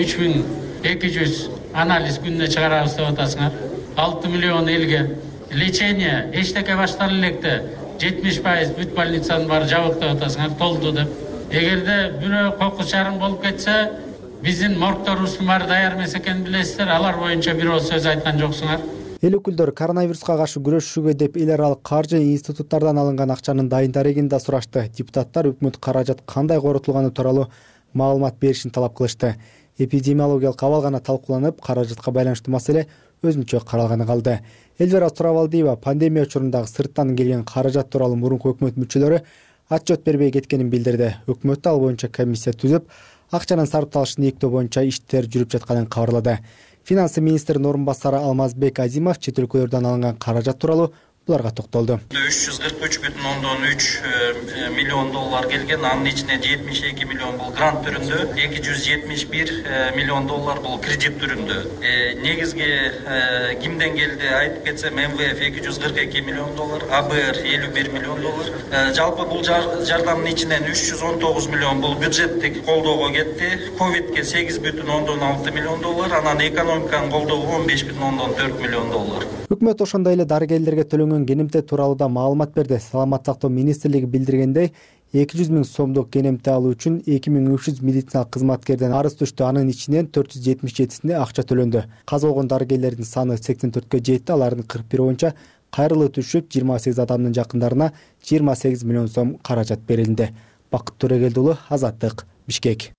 3200 анализ күнүнө чыгарабыз деп атасыңар. 6 миллион элге лечение эчтеке башталып электе 70% бүт больницанын баары жабык деп атасыңар, толду деп. Эгерде бирөө кокус жарым болуп кетсе, биздин моргторубуздун баары даяр эмес экенин билесиздер, алар боюнча бирөө сөз айткан жоксуңар. Эл өкүлдөрү коронавируска каршы күрөшүүгө деп эл аралык каржы институттардан алынган акчанын дайын дарегин да сурашты. Депутаттар өкмөт каражат кандай коротулганы тууралуу маалымат беришин талап кылышты. Эпидемиологиялык абал гана талкууланып, каражатка байланыштуу маселе өзүнчө каралганы калды. Элвира Суравалдиева пандемия учурундагы сырттан келген каражат тууралуу мурунку өкмөт мүчөлөрү отчет бербей кеткенин билдирди. Өкмөт ал боюнча комиссия түзүп, акчанын сарпталышын эктөө боюнча иштер жүрүп жатканын кабарлады. Финансы министринин орун басары Алмазбек Азимов чет өлкөлөрдөн алынган каражат тууралуу буларга токтолду. 343,3 миллион доллар келген, анын ичинде 72 миллион бул грант түрүндө, 271 миллион доллар бул кредит түрүндө. Негизги кимден келди айтып кетсем, МВФ 242 миллион доллар, АБР 51 миллион доллар. Жалпы бул жардамдын ичинен 319 миллион бул бюджеттик колдоого кетти. Ковидке 8,6 миллион доллар, анан экономиканын колдоого 15,4 миллион доллар. Өкмөт ошондой эле дарыгерлерге төлөнгөн кенемте тууралуу да маалымат берди. Саламат сактоо министрлиги билдиргендей, 200 миң сомдук кенемте алуу үчүн 2300 медициналык кызматкерден арыз түштү. Анын ичинен 477сине акча төлөндү. Каза болгон дарыгерлердин саны 84кө жетти. Алардын 41 боюнча кайрылуу түшүп, 28 адамдын жакындарына 28 миллион сом каражат берилди. Бакыт Төрөгелди уулу, Азаттык, Бишкек.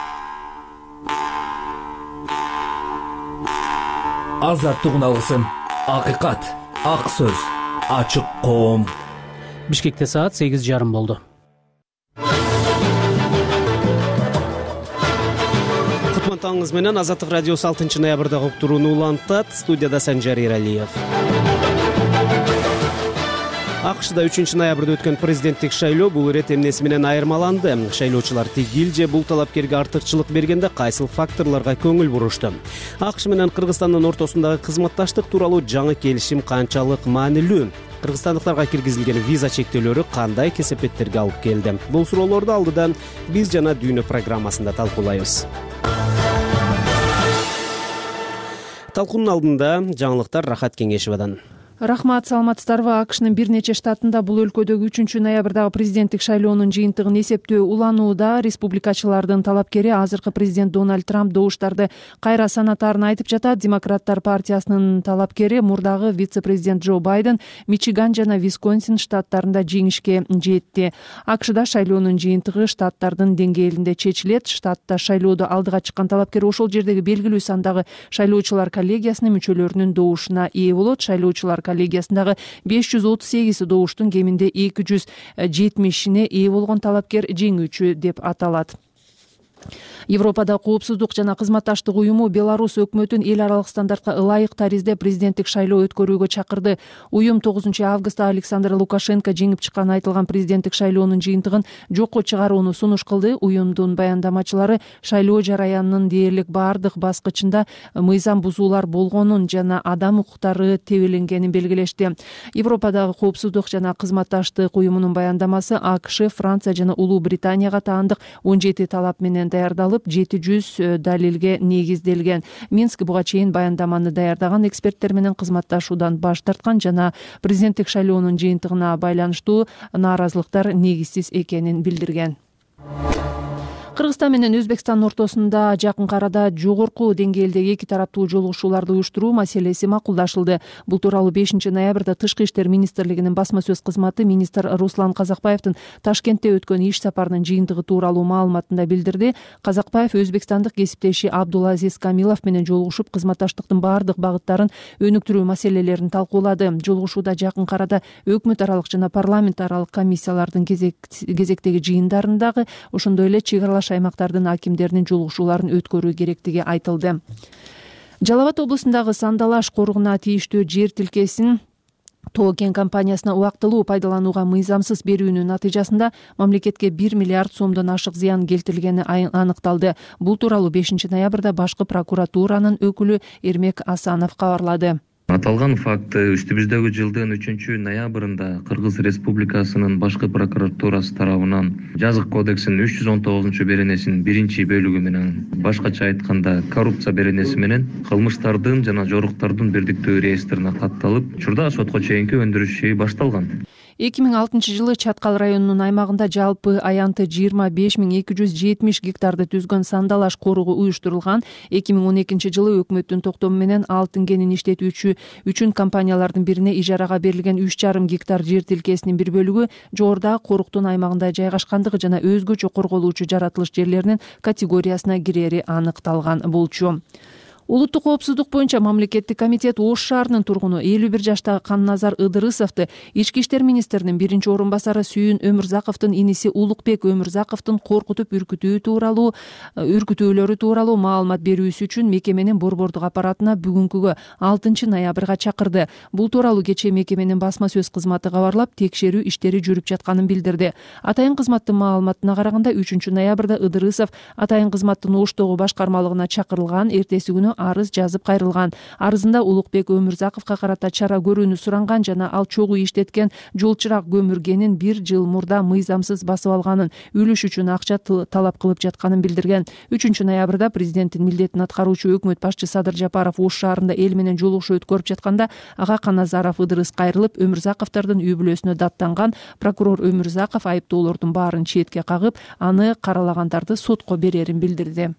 Азаттыгын алгысың. Акыйкат, ак сөз, ачык коом. Бишкекте саат 8:30 болду. Кутман менен Азаттык радиосу 6 ноябрда уктурууну улантат. Студияда Санжар Эралиев. АКШда 3 ноябрда өткөн президенттик шайлоо бул ирет эмнеси менен айырмаланды? Шайлоочулар тигил же бул талапкерге артыкчылык бергенде кайсыл факторлорго көңүл бурушту? АКШ менен Кыргызстандын ортосундагы кызматташтык тууралуу жаңы келишим канчалык маанилүү? Кыргызстандыктарга киргизилген виза чектөөлөрү кандай кесепеттерге алып келди? Бул суроолорду алдыдан биз жана Дүйнө программасында талкуулайбыз. Талкуунун алдында жаңылыктар Рахат Кеңешевадан. Рахмат, саламатсыздарбы? АКШнын бир нече штатында бул өлкөдөгү 3 ноябрдагы президенттик шайлоонун жыйынтыгын эсептөө уланууда. Республикачылардын талапкери азыркы президент Дональд Трамп добуштарды кайра санатарын айтып жатат. Демократтар партиясынын талапкери мурдагы вице-президент Джо Байден Мичиган жана Висконсин штаттарында жеңишке жетти. АКШда шайлоонун жыйынтыгы штаттардын деңгээлинде чечилет. Штатта шайлоодо алдыга чыккан талапкер ошол жердеги белгилүү сандагы шайлоочулар коллегиясынын мүчөлөрүнүн добушуна ээ болот. Шайлоочулар коллегиясындагы 538 добуштун кеминде 270-ине ээ болгон талапкер жеңүүчү деп аталат. Европада коопсуздук жана кызматташтык уюму Беларусь өкмөтүн эл аралык стандартка ылайык таризде президенттик шайлоо өткөрүүгө чакырды. Уюм 9 августта Александр Лукашенко жеңип чыккан айтылган президенттик шайлоонун жыйынтыгын жокко чыгарууну сунуш кылды. Уюмдун баяндамачылары шайлоо жараянынын дээрлик баардык баскычында мыйзам бузуулар болгонун жана адам укуктары тебеленгенин белгилешти. Европадагы коопсуздук жана кызматташтык уюмунун баяндамасы АКШ, Франция жана Улуу Британияга таандык 17 талап менен даярдалып, 700 далилге негизделген. Минск буга чейин баяндаманы даярдаган эксперттер менен кызматташуудан баш тарткан жана президенттик шайлоонун жыйынтыгына байланыштуу нааразылыктар негизсиз экенин билдирген. Кыргызстан менен Өзбекстандын ортосунда жакынкы арада жогорку деңгээлдеги эки тараптуу жолугушууларды уюштуруу маселеси макулдашылды. Бул тууралуу 5 ноябрда Тышкы иштер министрлигинин басма сөз кызматы министр Руслан Казакбаевдин Ташкентте өткөн иш сапарынын жыйынтыгы тууралуу маалыматында билдирди. Казакбаев өзбекстандык кесиптеши Абдулазиз Камилов менен жолугушуп, кызматташтыктын баардык багыттарын өнүктүрүү маселелерин талкуулады. Жолугушууда жакынкы арада өкмөт аралык жана парламент аралык комиссиялардын кезектеги жыйындарындагы, ошондой эле чек аймактардын акимдеринин жолугушууларын өткөрүү керектиги айтылды. Жалал Абад облусундагы Сандалаш коругуна тийиштүү жер тилкесин Тоо кен компаниясына убактылуу пайдаланууга мыйзамсыз берүүнүн натыйжасында мамлекетке 1 миллиард сомдон ашык зыян келтирилгени аныкталды. Бул тууралуу 5 ноябрда башкы прокуратуранын өкүлү Эрмек Асанов кабарлады. Аталган факт үстүбүздөгү жылдын 3 ноябрында Кыргыз Республикасынын башкы прокуратурасы тарабынан жазык кодексинин 319 беренесинин 1-бөлүгү менен, башкача айтканда коррупция беренеси менен кылмыштардын жана жоруктардын бирдиктүү реестрине катталып, учурда сотко чейинки өндүрүш иши башталган. 2006 жылы Чаткал районунун аймагында жалпы аянты 25270 гектарды түзгөн Сандалаш коругу уюштурулган. 2012 жылы өкмөттүн токтому менен алтын кенин иштетүүчү үчүн компаниялардын бирине ижарага берилген 3,5 гектар жер тилкесинин бир бөлүгү жогорудагы коруктун аймагында жайгашкандыгы жана өзгөчө корголуучу жаратылыш жерлеринин категориясына кирери аныкталган болчу. Улуттук коопсуздук боюнча мамлекеттик комитет Ош шаарынын тургуну 51 жаштагы Канназар Ыдырысовду ички иштер министринин биринчи орун басары Сүйүн Өмүрзаковдун иниси Улукбек Өмүрзаковдун коркутуп үркүтүүлөрү тууралуу маалымат берүүсү үчүн мекеменин борбордук аппаратына бүгүнкүгө 6 ноябрга чакырды. Бул тууралуу кечээ мекеменин басма сөз кызматы кабарлап, текшерүү иштери жүрүп жатканын билдирди. Атайын кызматтын маалыматына караганда 3 ноябрда Ыдырысов атайын кызматтын Оштогу башкармалыгына чакырылган, эртеси күнү арыз жазып кайрылган. Арызында Улукбек Өмүрзаковго карата чара көрүүнү суранган жана ал чогуу иштеткен жол чырак көмүргенин 1 жыл мурда мыйзамсыз басып алганын, үлүш үчүн акча талап кылып жатканын билдирген. 3 ноябрда президенттин милдетин аткаруучу өкмөт башчы Садыр Жапаров Ош шаарында эл менен жолугушуу өткөрүп жатканда ага Каназаров Ыдырыс кайрылып, Өмүрзаковдордун үй бүлөсүнө даттанган. Прокурор Өмүрзаков айыптоолордун баарын четке кагып, аны каралагандарды сотко берерин билдирди.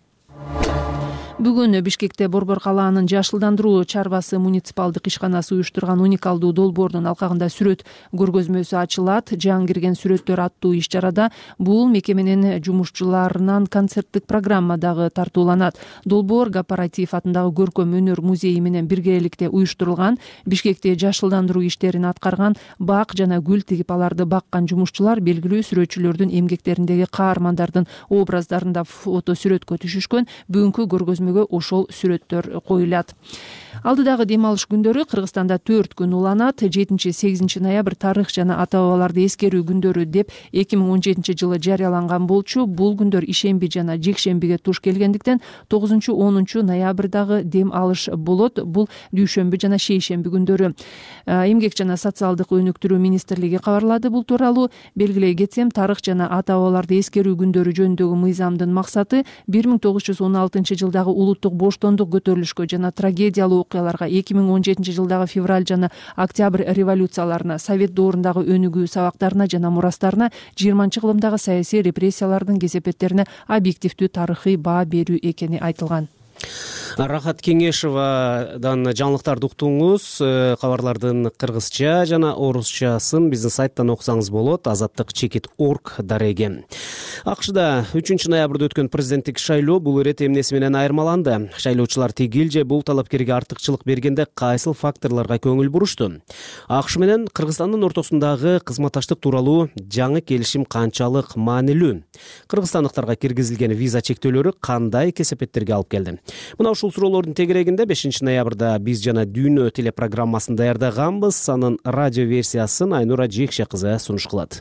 Бүгүн Бишкекте Борбор калаанын жашылдандыруу чарбасы муниципалдык ишканасы уюштурган уникалдуу долбоордун алкагында сүрөт көргөзмөсү ачылат. Жан кирген сүрөттөр аттуу иш-чарада бул мекеменин жумушчуларынан концерттик программа дагы тартууланат. Долбоор Кооператив атындагы көркөм өнөр музейи менен биргеликте уюштурулган. Бишкекте жашылдандыруу иштерин аткарган, бак жана гүл тигип аларды баккан жумушчулар белгилүү сүрөтчүлөрдүн эмгектериндеги каармандардын образдарында фото сүрөткө түшүшкөн. Бүгүнкү көргөзмө ошол сүрөттөр коюлат. Алдыдагы дем алыш күндөрү Кыргызстанда 4 күн уланат. 7-8 ноябрь тарых жана ата-бабаларды эскерүү күндөрү деп 2017 жылы жарыяланган болчу. Бул күндөр ишемби жана жекшембиге туш келгендиктен 9-10 ноябрдагы дем алыш болот. Бул дүйшөмбү жана шейшемби күндөрү. Эмгек жана социалдык өнүктүрүү министрлиги кабарлады. Бул тууралуу белгилей кетсем, тарых жана ата-бабаларды эскерүү күндөрү жөнүндөгү мыйзамдын максаты 1916 жылдагы улуттук боштондук көтөрүлүшкө жана трагедиялуу окуяларга, 2017 жылдагы февраль жана октябрь революцияларына, совет доорундагы өнүгүү сабактарына жана мурастарына, 20-кылымдагы саясий репрессиялардын кесепеттерине объективдүү тарыхый баа берүү экени айтылган. Рахат Кеңешевадан жаңылыктарды уктуңуз. Кабарлардын кыргызча жана орусчасын биздин сайттан окусаңыз болот. Азаттык-org дареги. АКШда 3 ноябрда өткөн президенттик шайлоо бул ирет эмнеси менен айырмаланды? Шайлоочулар тигил же бул талапкерге артыкчылык бергенде кайсыл факторлорго көңүл бурушту? АКШ менен Кыргызстандын ортосундагы кызматташтык тууралуу жаңы келишим канчалык маанилүү? Кыргызстандыктарга киргизилген виза чектөөлөрү кандай кесепеттерге алып келди? Мына ушул суроолордун тегерегинде 5 ноябрда биз жана Дүйнө телепрограммасын даярдаганбыз. Анын радио версиясын Айнура Жекше кызы сунуш кылат.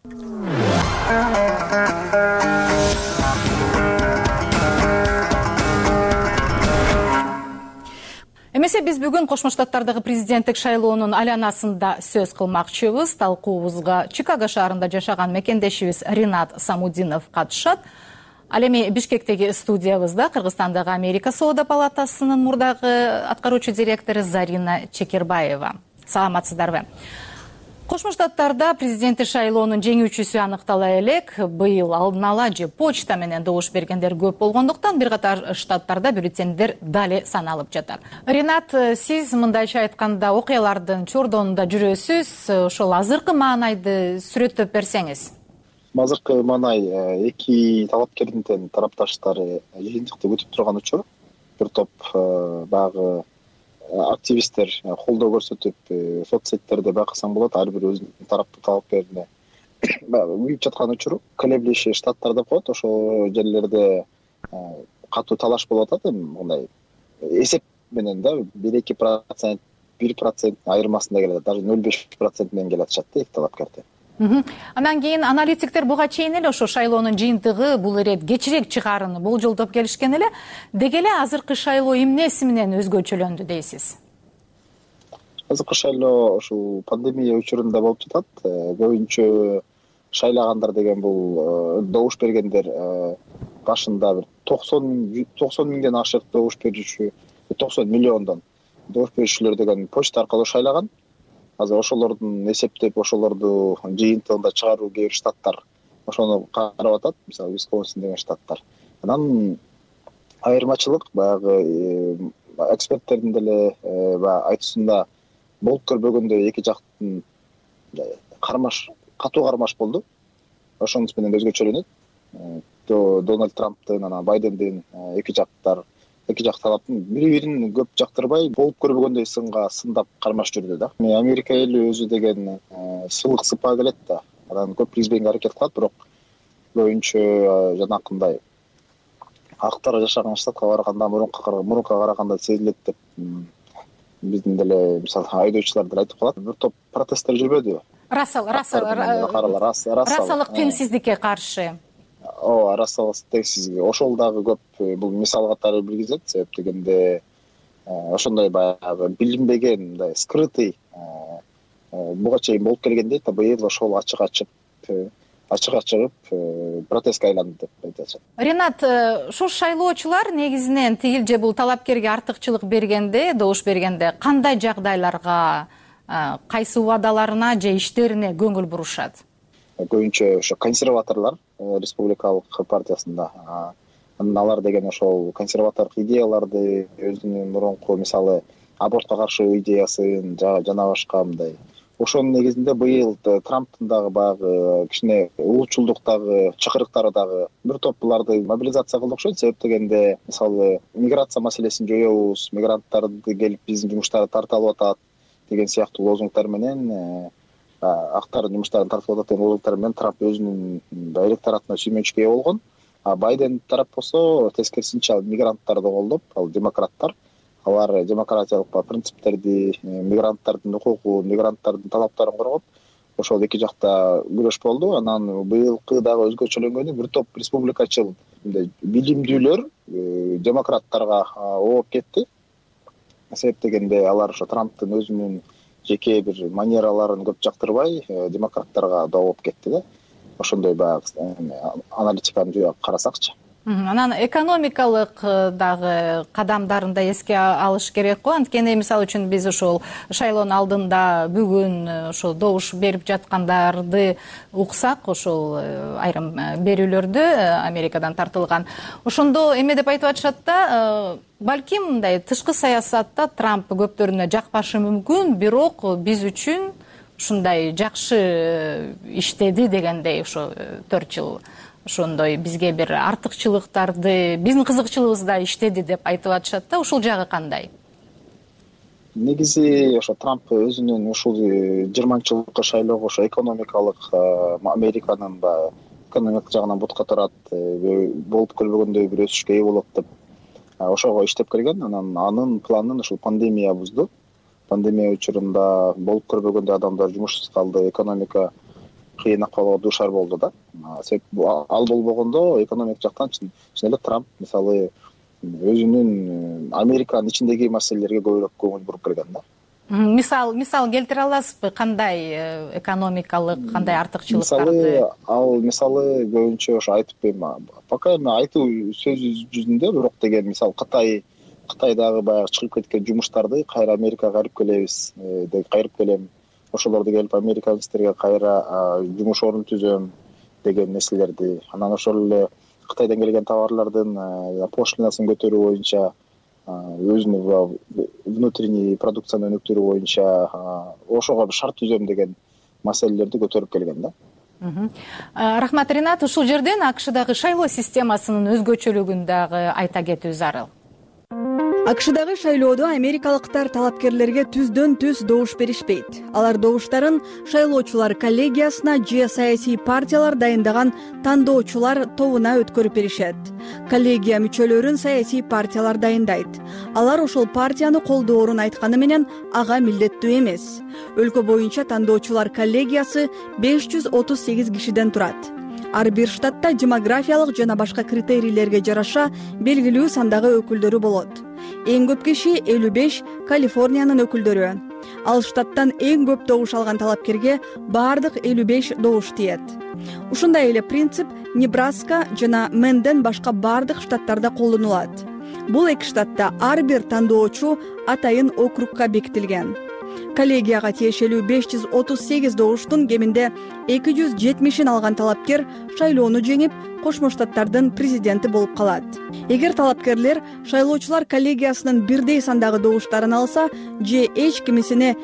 Эмесе биз бүгүн Кошмо Штаттардагы президенттик шайлоонун айланасында сөз кылмакчыбыз. Талкуубузга Чикаго шаарында жашаган мекендешибиз Ринат Самудинов катышат. Ал эми Бишкектеги студиябызда Кыргызстандагы Америка Соода палатасынын мурдагы аткаруучу директору Зарина Чекербаева. Саламатсыздарбы? Кошмо Штаттарда президенттик шайлоонун жеңүүчүсү аныктала элек. Быйыл алдын ала же почта менен добуш бергендер көп болгондуктан бир катар штаттарда бюллетендер дали саналып жатат. Ринат, сиз мындайча айтканда окуялардын чордонунда жүрөсүз. Ошол азыркы маанайды сүрөттөп берсеңиз. Азыркы маанай эки талапкердин тең тарапташтары жыйынтыкты күтүп турган учур. Бир топ баягы активисттер колдоо көрсөтүп соцсеттерде байкасаң болот, ар бир өзүнүн тараптуу талапкерине үйүп жаткан учуру. Клеблиши штаттар деп коет, ошол жерлерде катуу талаш болуп атат. Мындай эсеп менен да 1-2%, 1% айырмасында келет, даже 0,5% менен келатышат эки талапкерде. Андан кийин аналитиктер буга чейин эле ошо шайлоонун жыйынтыгы бул ирет кечирээк чыгаарыны болжолдоп келишкен эле. Деги эле азыркы шайлоо эмнеси менен өзгөчөлөндү дейсиз? Азыркы шайлоо ушул пандемия учурунда болуп жатат. Көбүнчө шайлагандар деген бул добуш бергендер башында бир 90 миңден ашык добуш берүүчү, 90 миллиондон добуш берүүчүлөр деген почта аркылуу шайлаган. Азыр ошолордун эсептеп, ошолорду жыйынтыгында чыгаруу кээ бир штаттар ошону карап атат, мисалы Висконсин деген штаттар. Анан айырмачылык баягы эксперттердин деле айтуусунда болуп көрбөгөндө эки жактын катуу кармаш болду. Ошонус менен өзгөчөлөнөт. Дональд Трамптын, анан Байдендин эки эки жак тараптын бири бирин көп жактырбай, болуп көрбөгөндөй сындап кармаш жүрдү да. Америка эли өзү деген сылык сыпа келет да. Анан көп киргизбегенге аракет кылат, бирок көбүнчө жанакындай актар жашаган штатка барганда мурунка караганда сезилет деп биздин деле мисалы айдоочулар деле айтып калат. Бир топ протесттер жүрбөдүбү? Расалык теңсиздикке каршы. Ооба, расалык теңсиздик. Ошол дагы көп бул мисал катары билгизет, себеп дегенде ошондой баягы билинбеген, мындай скрытый буга чейин болуп келгендей да, быйыл ошол ачык чыгып протестке айланды деп айтышат. Ринат, ушу шайлоочулар негизинен тигил же бул талапкерге артыкчылык бергенде, добуш бергенде кандай жагдайларга, кайсы убадаларына же иштерине көңүл бурушат? Көбүнчө ошо консерваторлор республикалык партиясында. Алар деген ошол консерватордук идеяларды, өзүнүн мурунку мисалы абортко каршы идеясын жана башка мындай. Ошонун негизинде быйыл Трамптын дагы баягы кичине улутчулдуктагы чакырыктары дагы бир топ буларды мобилизация кылды окшойт. Себеп дегенде мисалы миграция маселесин жоебуз, мигранттарды келип биздин жумуштарды тарта алып атат деген сыяктуу лозунгтар менен, актардын жумуштарын тартып атат деген лозунгтар менен Трамп өзүнүн электоратына сүймөнчүккө ээ болгон. Байден тарап болсо тескерисинче мигранттарды колдоп, ал демократтар, алар демократиялык принциптерди, мигранттардын укугун, мигранттардын талаптарын коргоп, ошол эки жакта күрөш болду. Анан быйылкы дагы өзгөчөлөнгөнү бир топ республикачыл билимдүүлөр демократтарга ооп кетти. Себеп дегенде алар ошо Трамптын өзүнүн жеке бир манераларын көп жактырбай, демократтарга да ооп кетти да. Ошондой баягы аналитиканы карасакчы. Анан экономикалык дагы кадамдарын да эске алыш керек го. Анткени мисалы үчүн биз ошол шайлоонун алдында бүгүн ошол добуш берип жаткандарды уксак, ошол айрым берүүлөрдү Америкадан тартылган. Ошондо эме деп айтып атышат да, балким мындай тышкы саясатта Трамп көптөрүнө жакпашы мүмкүн, бирок биз үчүн ушундай жакшы иштеди дегендей, ошо 4 жыл ошондой бизге бир артыкчылыктарды, биздин кызыкчылыгыбызда иштеди деп айтып атышат да, ушул жагы кандай? Негизи ошо Трамп өзүнүн ушул 20-жылкы шайлоого ошо экономикалык Американын экономикалык жагынан бутка турат, болуп көрбөгөндөй бир өсүшкө ээ болот деп ошого иштеп келген. Анан анын планын ушул пандемия бузду. Пандемия учурунда болуп көрбөгөндөй адамдар жумушсуз калды, экономика кыйын акыбалга дуушар болду да. Себеп ал болбогондо экономик жактан чын эле Трамп мисалы өзүнүн Американын ичиндеги маселелерге көбүрөөк көңүл буруп келген да. Мисал келтире аласызбы, кандай экономикалык, кандай артыкчылыктарды? Мисалы көбүнчө ошо айтып берем. Пока эми айтуу сөз жүзүндө, бирок деген мисал Кытайдагы баягы чыгып кеткен жумуштарды кайра Америкага кайрып келебиз, кайрып келем. Ошолорду келип американецтерге кайра жумуш орун түзөм деген нерселерди. Анан ошол эле Кытайдан келген товарлардын пошлинасын көтөрүү боюнча, өзүнүн внутренний продукцияны өнүктүрүү боюнча ошого шарт түзөм деген маселелерди көтөрүп келген да. Рахмат, Ринат. Ушул жерден АКШдагы шайлоо системасынын өзгөчөлүгүн дагы айта кетүү зарыл. АКШдагы шайлоодо америкалыктар талапкерлерге түздөн түз добуш беришпейт. Алар добуштарын шайлоочулар коллегиясына же саясий партиялар дайындаган тандоочулар тобуна өткөрүп беришет. Коллегия мүчөлөрүн саясий партиялар дайындайт. Алар ошол партияны колдоорун айтканы менен ага милдеттүү эмес. Өлкө боюнча тандоочулар коллегиясы 538 кишиден турат. Ар бир штатта демографиялык жана башка критерийлерге жараша белгилүү сандагы өкүлдөрү болот. Эң көп киши 55 Калифорниянын өкүлдөрү. Ал штаттан эң көп добуш алган талапкерге бардык 55 добуш тиет. Ушундай эле принцип Небраска жана Мэнден башка бардык штаттарда колдонулат. Бул эки штатта ар бир тандоочу атайын округга бекитилген. Коллегияга тиешелүү 538 добуштун кеминде 270-ин алган талапкер шайлоону жеңип, Кошмо Штаттардын президенти болуп калат. Эгер талапкерлер шайлоочулар коллегиясынын бирдей сандагы добуштарын алса, же эч кимисине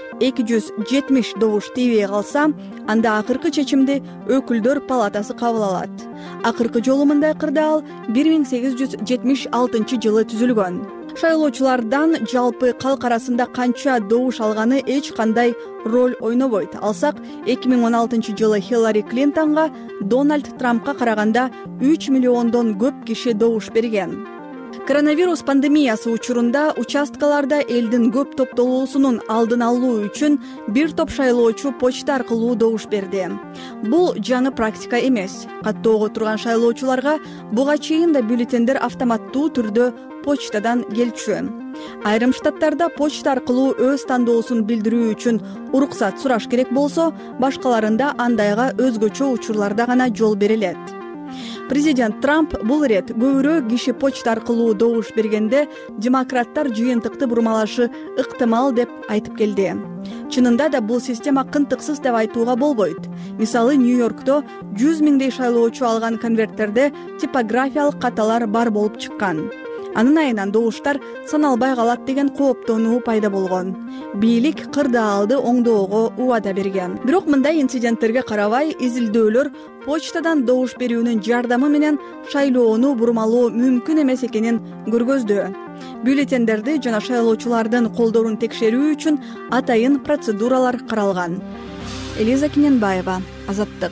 270 добуш тийбей калса, анда акыркы чечимди өкүлдөр палатасы кабыл алат. Акыркы жолу мындай кырдаал 1876-жылы түзүлгөн. шайлоочулардан жалпы калк арасында канча добуш алганы эч кандай роль ойнобойт. Алсак 2016-жылы Хиллари Клинтонго Дональд Трампка караганда 3 миллиондон көп киши добуш берген. Коронавирус пандемиясы учурунда участкаларда элдин көп топтолуусунун алдын алуу үчүн бир топ шайлоочу почта аркылуу добуш берди. Бул жаңы практика эмес. Каттоого турган шайлоочуларга буга чейин да бюллетендер автоматтуу түрдө почтадан келчү. Айрым штаттарда почта аркылуу өз тандоосун билдирүү үчүн уруксат сураш керек болсо, башкаларында андайга өзгөчө учурларда гана жол берилет. Президент Трамп бул ирет көбүрөөк киши почта аркылуу добуш бергенде демократтар жыйынтыкты бурмалашы ыктымал деп айтып келди. Чынында да бул система кынтыксыз деп айтууга болбойт. Мисалы, Нью-Йоркто 100 миңдей шайлоочу алган конверттерде типографиялык каталар бар болуп чыккан. Анын айынан добуштар саналбай калат деген кооптонуу пайда болгон. Бийлик кырдаалды оңдоого убада берген. Бирок мындай инциденттерге карабай, изилдөөлөр почтадан добуш берүүнүн жардамы менен шайлоону бурмалоо мүмкүн эмес экенин көргөздү. Бюллетендерди жана шайлоочулардын колдорун текшерүү үчүн атайын процедуралар каралган. Элиза Кененбаева, Азаттык.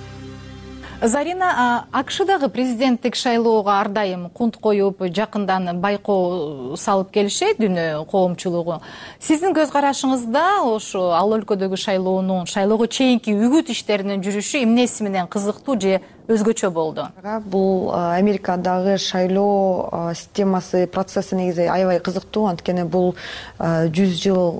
Зарина, АКШдагы президенттик шайлоого ар дайым кунт коюп, жакындан байкоо салып келишет дүйнө коомчулугу. Сиздин көз карашыңызда ошо ал өлкөдөгү шайлоого чейинки үгүт иштеринин жүрүшү эмнеси менен кызыктуу же өзгөчө болду? Бул Америкадагы шайлоо системасы, процесси негизи аябай кызыктуу, анткени бул 100 жыл,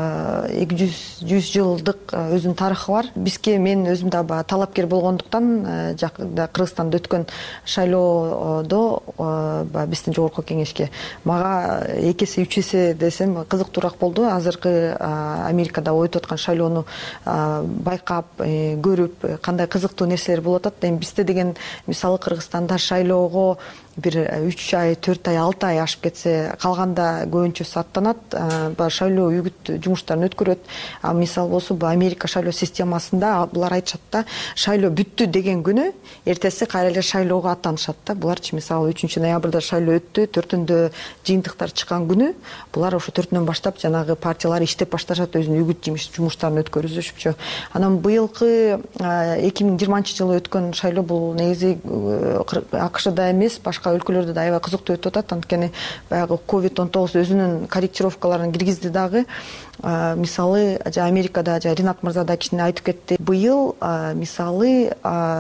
200 жылдык өзүнүн тарыхы бар. Бизге мен өзүм да талапкер болгондуктан жакында Кыргызстанда өткөн шайлоодо биздин жогорку кеңешке мага 2 эсе 3 эсе десем кызыктуураак болду. Азыркы Америкада өтүп аткан шайлоону байкап, көрүп, кандай кызыктуу нерселер болуп атат. Бизде деген мисалы Кыргызстанда шайлоого бир 3 ай, 4 ай, 6 ай ашып кетсе, калганда көбүнчөсү аттанат, шайлоо үгүт жумуштарын өткөрөт. Мисалы болсо, Америка шайлоо системасында булар айтышат да, шайлоо бүттү деген күнү эртеси кайра эле шайлоого аттанышат да. Буларчы мисалы 3 ноябрда шайлоо өттү, 4-ндө жыйынтыктар чыккан күнү булар ошо 4-нөн баштап жанагы партиялар иштеп башташат, өзүнүн үгүт жумуштарын өткөрүшүпчү. Анан быйылкы 2020-жылы өткөн шайлоо бул негизи АКШда эмес, башка өлкөлөрдө да аябай кызыктуу өтүп атат, анткени баягы COVID-19 өзүнүн корректировкаларын киргизди дагы. Мисалы, Америкада Ринат мырза да кичине айтып кетти. Быйыл мисалы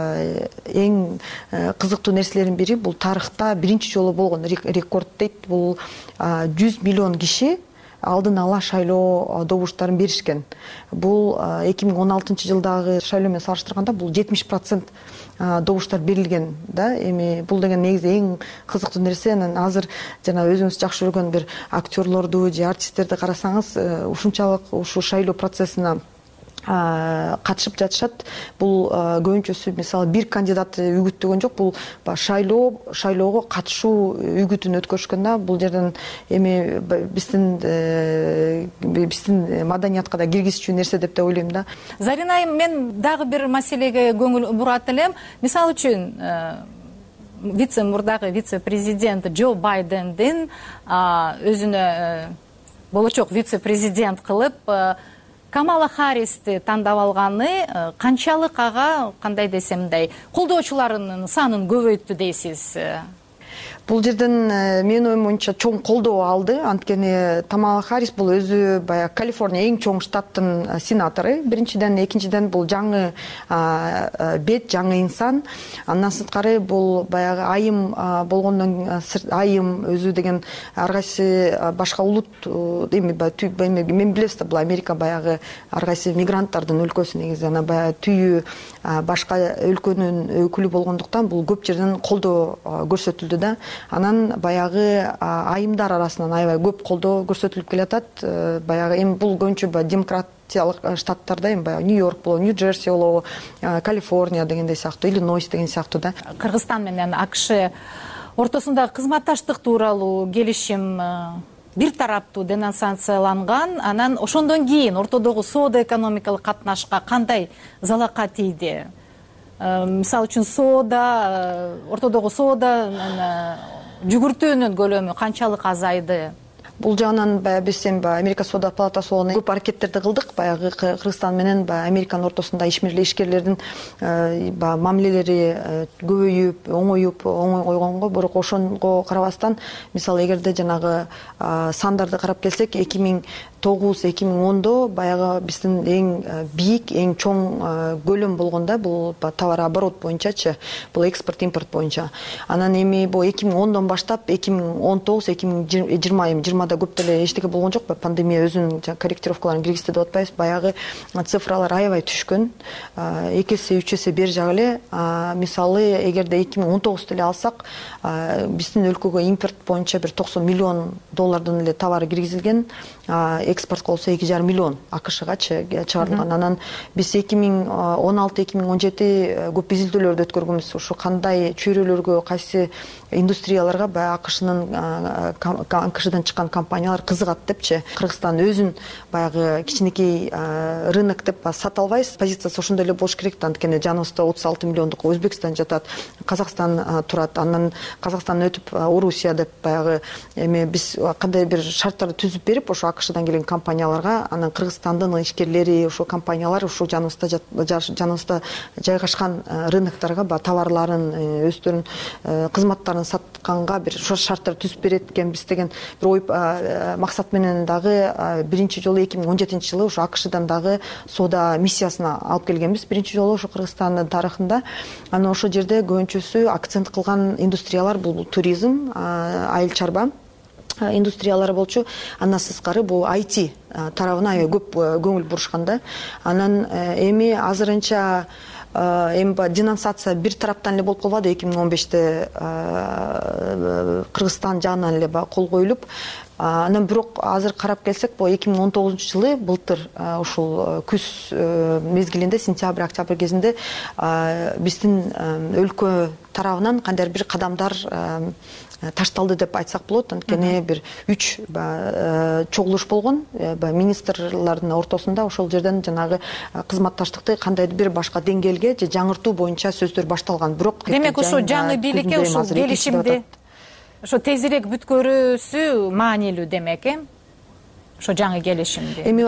эң кызыктуу нерселердин бири бул тарыхта биринчи жолу болгон рекорд дейт. Бул 100 миллион киши алдын ала шайлоо добуштарын беришкен. Бул 2016-жылдагы шайлоо менен салыштырганда бул 70% добуштар берилген да. Эми бул деген негизи эң кызыктуу нерсе. Анан азыр жана өзүңүз жакшы көргөн бир актерлорду же артисттерди карасаңыз, ушунчалык ушул шайлоо процессине катышып жатышат. Бул көбүнчөсү мисалы бир кандидат үгүттөгөн жок, бул шайлоого катышуу үгүтүн өткөрүшкөн да. Бул жерден эми биздин маданиятка да киргизчү нерсе деп ойлойм да. Зарина, мен дагы бир маселеге көңүл бурат элем. Мисалы үчүн мурдагы вице-президент Джо Байдендин өзүнө болочок вице-президент кылып Камала Харристи тандап алганы канчалык ага, кандай десем мындай, колдоочуларынын санын көбөйттү дейсиз? Бул жерден менин оюм боюнча чоң колдоо алды, анткени Камала Харрис бул өзү баягы Калифорния эң чоң штаттын сенатору. Биринчиден, экинчиден бул жаңы бет, жаңы инсан. Андан сырткары бул баягы айым болгондон айым өзү деген ар кайсы башка улут мен билебиз да, бул Америка баягы ар кайсы мигранттардын өлкөсү негизи. Анан баягы түйү башка өлкөнүн өкүлү болгондуктан бул көп жерден колдоо көрсөтүлдү да. Анан баягы айымдар арасынан аябай көп колдоо көрсөтүлүп келатат. Баягы эми бул көбүнчө демократиялык штаттарда, эми баягы Нью-Йорк болобу, Нью-Джерси болобу, Калифорния дегендей сыяктуу, Иллинойс деген сыяктуу да. Кыргызстан менен АКШ ортосундагы кызматташтык тууралуу келишим бир тараптуу денонсацияланган. Анан ошондон кийин ортодогу соода экономикалык катнашка кандай залака тийди? Мисалы үчүн ортодогу соода жүгүртүүнүн көлөмү канчалык азайды? Бул жагынан баягы биз Америка соода палатасы болгон көп аракеттерди кылдык. Баягы Кыргызстан менен Американын ортосунда ишмерлешкерлердин мамилелери көбөйүп, оңоюп койгонго, бирок ошого карабастан, мисалы эгерде жанагы сандарды карап келсек, 2009-2010 баягы биздин эң бийик, эң чоң көлөм болгондо бул товар оборот боюнчачы, бул экспорт импорт боюнча. Анан эми бул 2010дон баштап 2019-2020 көп деле эчтеке болгон жок. Пандемия өзүнүн корректировкаларын киргизди деп атпайбыз. Баягы цифралар аябай түшкөн. 2 эсе 3 эсе бери жагы эле. Мисалы эгерде 2019 деле алсак, биздин өлкөгө импорт боюнча бир 90 миллион доллардан эле товар киргизилген, экспорт болсо 2,5 миллион АКШгачы чыгарылган. Анан биз 2016-2017 көп изилдөөлөрдү өткөргөнбүз. Ушу кандай чөйрөлөргө, кайсы индустрияларга баягы АКШдан чыккан компаниялар кызыгат депчи. Кыргызстан өзүн баягы кичинекей рынок деп сата албайбыз. Позициясы ошондой эле болуш керек. Анткени жаныбызда 36 миллиондук Өзбекстан жатат, Казакстан турат. Анан Казакстандан өтүп Орусия деп баягы эми биз кандай бир шарттарды түзүп берип, ошо АКШдан келген компанияларга, анан Кыргызстандын ишкерлери, ошо компаниялар ушул жаныбызда жайгашкан рыноктарга товарларын, өздөрүнүн кызматтарын сатканга бир шарттар түзүп берет экенбиз деген бир ой максат менен дагы биринчи жолу 2017 жылы ошо АКШдан дагы соода миссиясына алып келгенбиз. Биринчи жолу ошо Кыргызстандын тарыхында. Анан ошол жерде көбүнчөсү акцент кылган индустриялар бул туризм, айыл чарба индустриялары болчу. Андан сырткары бул IT тарабына аябай көп көңүл бурушкан да. Анан эми азырынча эми денонсация бир тараптан эле болуп калбады. 2015-те Кыргызстан жагынан эле кол коюлуп, анан бирок азыр карап келсек, бул 2019 жылы былтыр ушул күз мезгилинде, сентябрь-октябрь кезинде биздин өлкө тарабынан кандайдыр бир кадамдар ташталды деп айтсак болот. Анткени бир 3 чогулуш болгон министрлардын ортосунда. Ошол жерден жанагы кызматташтыкты кандайдыр бир башка деңгээлге же жаңыртуу боюнча сөздөр башталган. Бирок демек ошо жаңы бийликке ушул келишимди ошо тезирээк бүткөрүүсү маанилүү демек, ошо жаңы келишимди. Эми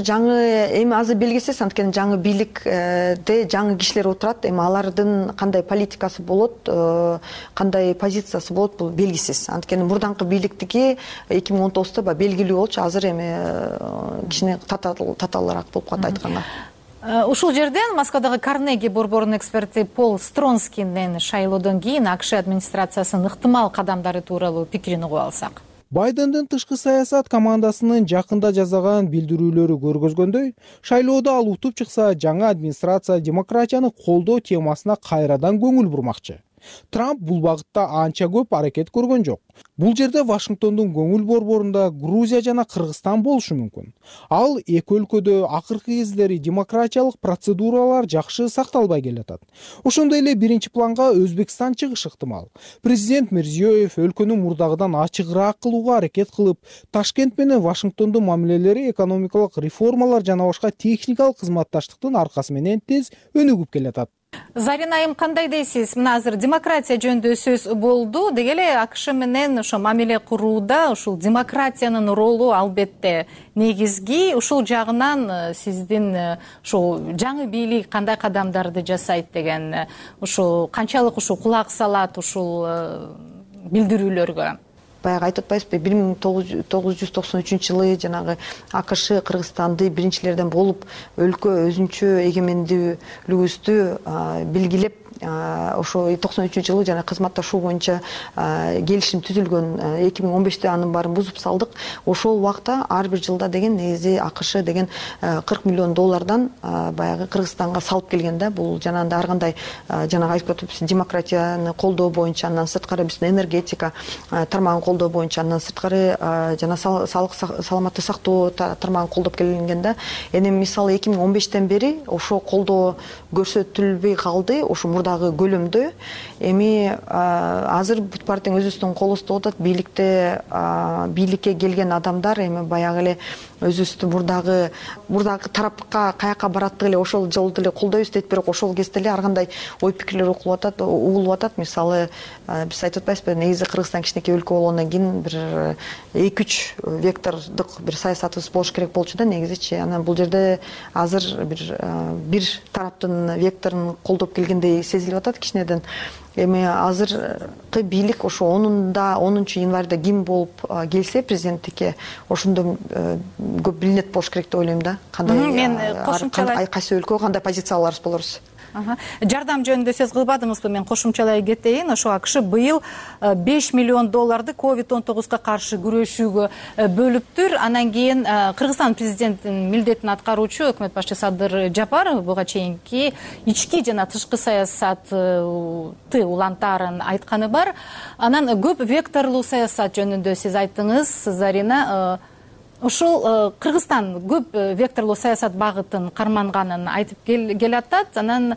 азыр белгисиз, анткени жаңы бийликте жаңы кишилер отурат. Эми алардын кандай политикасы болот, кандай позициясы болот, бул белгисиз. Анткени мурданкы бийликтики 2019-то белгилүү болчу, азыр эми кичине татаалыраак болуп калат айтканда. Ушул жерден Москвадагы Карнеги борборунун эксперти Пол Стронскийдин шайлоодон кийин АКШ администрациясынын ыктымал кадамдары тууралуу пикирин угуп алсак. Байдендин тышкы саясат командасынын жакында жазаган билдирүүлөрү көргөзгөндөй, шайлоодо ал утуп чыкса, жаңы администрация демократияны колдоо темасына кайрадан көңүл бурмакчы. Трамп бул багытта анча көп аракет көргөн жок. Бул жерде Вашингтондун көңүл борборунда Грузия жана Кыргызстан болушу мүмкүн. Ал эки өлкөдө акыркы кездери демократиялык процедуралар жакшы сакталбай келатат. Ошондой эле биринчи планга Өзбекстан чыгышы ыктымал. Президент Мирзиёев өлкөнү мурдагыдан ачыгыраак кылууга аракет кылып, Ташкент менен Вашингтондун мамилелери экономикалык реформалар жана башка техникалык кызматташтыктын аркасы менен тез өнүгүп келатат. Зарина айым, кандай дейсиз? Мына азыр демократия жөнүндө сөз болду. Деги эле АКШ менен ошо мамиле курууда ушул демократиянын ролу албетте негизги. Ушул жагынан сиздин ушул жаңы бийлик кандай кадамдарды жасайт деген ушул канчалык ушул кулак салат ушул билдирүүлөргө? Баягы айтып атпайбызбы, 1993 жылы жанагы АКШ Кыргызстанды биринчилерден болуп өлкө өзүнчө эгемендүүлүгүбүздү белгилеп, ошо 93 жылы жана кызматташуу боюнча келишим түзүлгөн. 2015-те анын баарын бузуп салдык. Ошол убакта ар бир жылда деген негизи АКШ деген 40 миллион доллардан баягы Кыргызстанга салып келген да. Бул жанагындай ар кандай жанагы айтып атпайбыз, демократияны колдоо боюнча, андан сырткары биздин энергетика тармагын колдоо боюнча, андан сырткары жана салык саламаттык сактоо тармагын колдоп келинген да. Эми мисалы 2015-тен бери ошо колдоо көрсөтүлбөй калды. Ошо дагы көлөмдө. Эми азыр бүт партияң өзүбүздүн колубузда отат. Бийликке келген адамдар эми баягы эле өзүбүздү мурдагы тарапка каяка бараттык эле ошол жолду эле колдойбуз дейт, бирок ошол кезде эле ар кандай ой пикирлер угулуп атат. Мисалы биз айтып атпайбызбы, негизи Кыргызстан кичинекей өлкө болгондон кийин бир 2-3 вектордук бир саясатыбыз болуш керек болчу да негизичи. Анан бул жерде азыр бир тараптын векторун колдоп келгендей сезилип атат кичинеден. Эми азыркы бийлик ошо 10 январда ким болуп келсе президенттикке, ошондо көп билинет болуш керек деп ойлойм да. Кандай кайсы өлкө кандай позицияларыбыз болорбуз. Жардам жөнүндө сөз кылбадыңызбы? Мен кошумчалай кетейин. Ошо АКШ быйыл $5 миллион COVID-19 каршы күрөшүүгө бөлүптүр. Анан кийин Кыргызстан президентинин милдетин аткаруучу өкмөт башчы Садыр Жапаров буга чейинки ички жана тышкы саясатты улантаарын айтканы бар. Анан көп векторлуу саясат жөнүндө сиз айттыңыз, Зарина. Ушул Кыргызстан көп векторлуу саясат багытын карманганын айтып келатат. Анан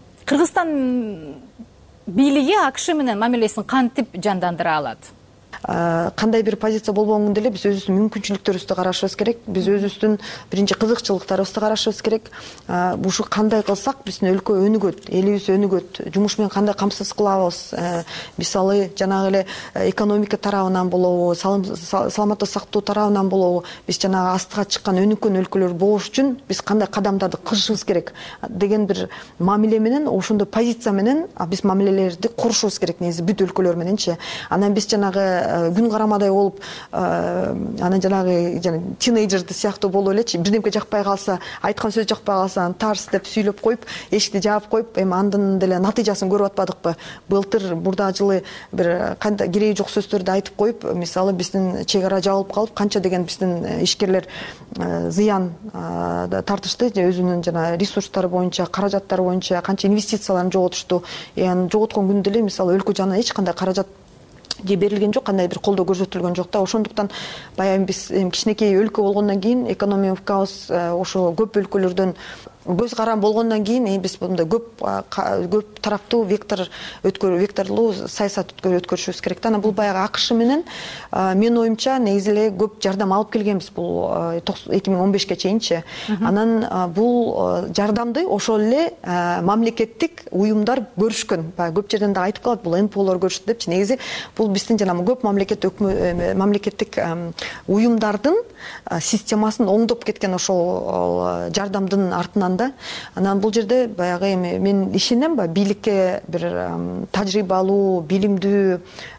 Кыргызстан бийлиги АКШ менен мамилесин кантип жандандыра алат? Кандай бир позиция болбогон күндө эле биз өзүбүздүн мүмкүнчүлүктөрүбүздү карашыбыз керек. Биз өзүбүздүн биринчи кызыкчылыктарыбызды карашыбыз керек. Ушу кандай кылсак биздин өлкө өнүгөт, элибиз өнүгөт, жумуш менен кандай камсыз кылабыз. Мисалы жанагы эле экономика тарабынан болобу, саламаттык сактоо тарабынан болобу, биз жанагы астыга чыккан өнүккөн өлкөлөр болуш үчүн биз кандай кадамдарды кылышыбыз керек деген бир мамиле менен, ошондой позиция менен биз мамилелерди курушубуз керек негизи бүт өлкөлөр мененчи. Анан биз жанагы күн карамадай болуп, анан жанагы тинейджерди сыяктуу болуп элечи, бирдемке жакпай калса, айткан сөз жакпай калса, тарс деп сүйлөп коюп, эшикти жаап коюп, эми андан деле натыйжасын көрүп атпадыкпы? Былтыр мурда жылы бир кандай кереги жок сөздөрдү айтып коюп, мисалы биздин чек ара жабылып калып, канча деген биздин ишкерлер зыян тартышты, өзүнүн жана ресурстары боюнча, каражаттары боюнча канча инвестицияларын жоготушту. Анан жоготкон күндө эле мисалы өлкө жанына эч кандай каражат берилген жок, кандай бир колдоо көрсөтүлгөн жок да. Ошондуктан баягы биз кичинекей өлкө болгондон кийин, экономикабыз ошо көп өлкөлөрдөн көз карам болгондон кийин биз мындай көп тараптуу векторлуу саясат өткөрүшүбүз керек да. Анан бул баягы АКШ менен менин оюмча негизи эле көп жардам алып келгенбиз бул 2015ке чейинчи. Анан бул жардамды ошол эле мамлекеттик уюмдар көрүшкөн. Баягы көп жерден да айтып калат, бул НПОлор көрүштү депчи. Негизи бул биздин жана көп мамлекеттик уюмдардын системасын оңдоп кеткен ошол жардамдын артынан да. Анан бул жерде баягы эми мен ишенем, бийликке бир тажрыйбалуу, билимдүү,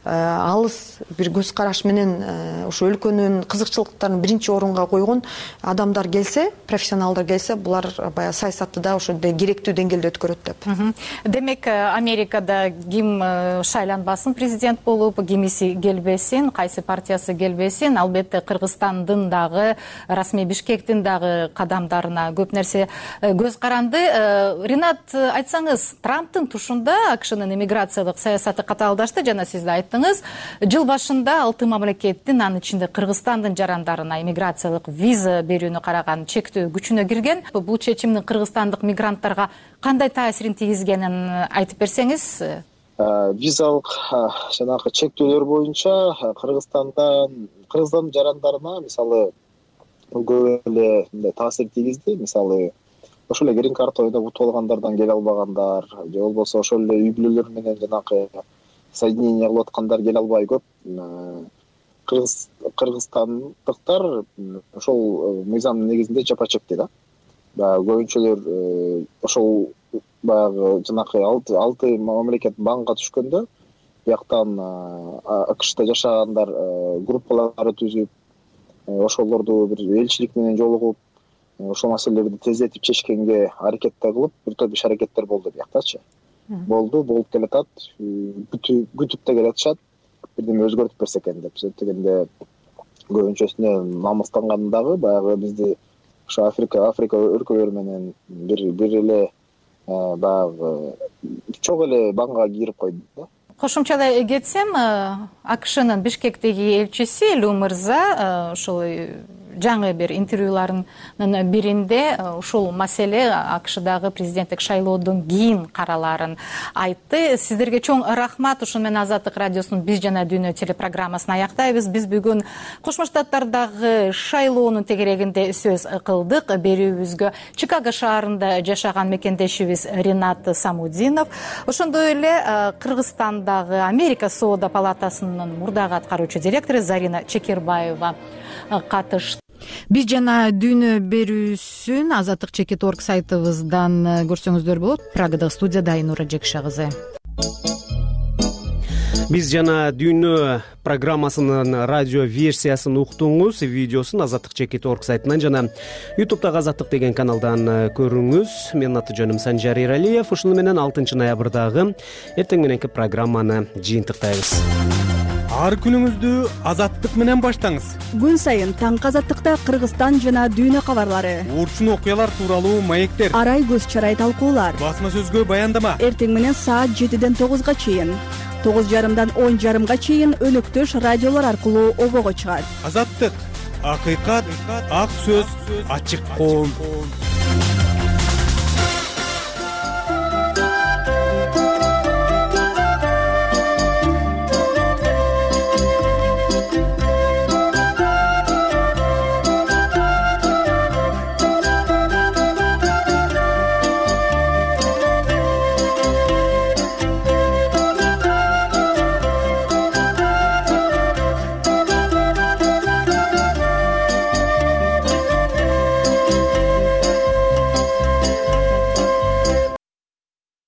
алыс бир көз караш менен ошо өлкөнүн кызыкчылыктарын биринчи орунга койгон адамдар келсе, профессионалдар келсе, булар баягы саясатты да ошондой керектүү деңгээлде өткөрөт деп. Демек, Америкада ким шайланбасын президент болуп, кимиси келбесин, кайсы партиясы келбесин, албетте Кыргызстандын дагы, расмий Бишкектин дагы кадамдарына көп нерсе көз каранды. Ринат, айтсаңыз, Трамптын тушунда АКШнын иммиграциялык саясаты катаалдашты, жана сиз да айттыңыз. Жыл башында 6 мамлекеттин, анын ичинде Кыргызстандын жарандарына иммиграциялык виза берүүнү караган чектөө күчүнө кирген. Бул чечимдин кыргызстандык мигранттарга кандай таасирин тийгизгенин айтып берсеңиз. Визалык жанагы чектөөлөр боюнча Кыргызстан жарандарына мисалы көп эле таасир тийгизди. Мисалы ошол эле грин карта ойноп утуп алгандардан келе албагандар, же болбосо ошол эле үй бүлөлөр менен жанагы соединение кылып аткандар келе албай көп. Кыргызстандыктар ошол мыйзамдын негизинде жапа чекти да. Баягы көбүнчөлөр ошол баягы жанагы 6 мамлекет банга түшкөндө, бияктан АКШда жашагандар группалары түзүп, ошолорду бир элчилик менен жолугуп, ошол маселелерди тездетип чечкенге аракеттер кылып, бир топ иш аракеттер болду бияктачы. Болуп келатат, күтүп да келатышат, бирдеме өзгөртүп берсе экен деп. Дегенде көбүнчөсүнө намыстанган дагы баягы бизди ошо Африка өлкөлөрү менен бир эле баягы чок эле банга кирип койду да. Кошумчалай кетсем, АКШнын Бишкектеги элчиси Лу мырза ошол жаңы бир интервьюларынын биринде ушул маселе АКШдагы президенттик шайлоодон кийин каралаарын айтты. Сиздерге чоң рахмат. Ушун менен Азаттык радиосунун Биз жана дүйнө телепрограммасын аяктайбыз. Биз бүгүн Кошмо Штаттардагы шайлоонун тегерегинде сөз кылдык. Берүүбүзгө Чикаго шаарында жашаган мекендешибиз Ринат Самудинов, ошондой эле Кыргызстандагы Америка Соода палатасынын мурдагы аткаруучу директору Зарина Чекербаева катышты. Биз жана дүйнө берүүсүн Азаттык.org сайтыбыздан көрсөңүздөр болот. Прагадагы студияда Айнура Жекша кызы. Биз жана дүйнө программасынын радио версиясын уктуңуз, видеосун Азаттык.org сайтынан жана YouTube'дагы Азаттык деген каналдан көрүңүз. Менин аты жөнүм Санжар Эралиев. Ушуну менен 6 ноябрдагы эртең мененки программаны жыйынтыктайбыз. Ар күнүңүздү Азаттык менен баштаңыз. Күн сайын таңкы Азаттыкта Кыргызстан жана дүйнө кабарлары, урчун окуялар тууралуу маектер, арай көз чарай талкуулар, басма сөзгө баяндама. Эртең менен саат 7ден 9га чейин, 9:30дан 10:30га чейин өнөктөш радиолор аркылуу обого чыгат. Азаттык, акыйкат, ак сөз, ачык коом.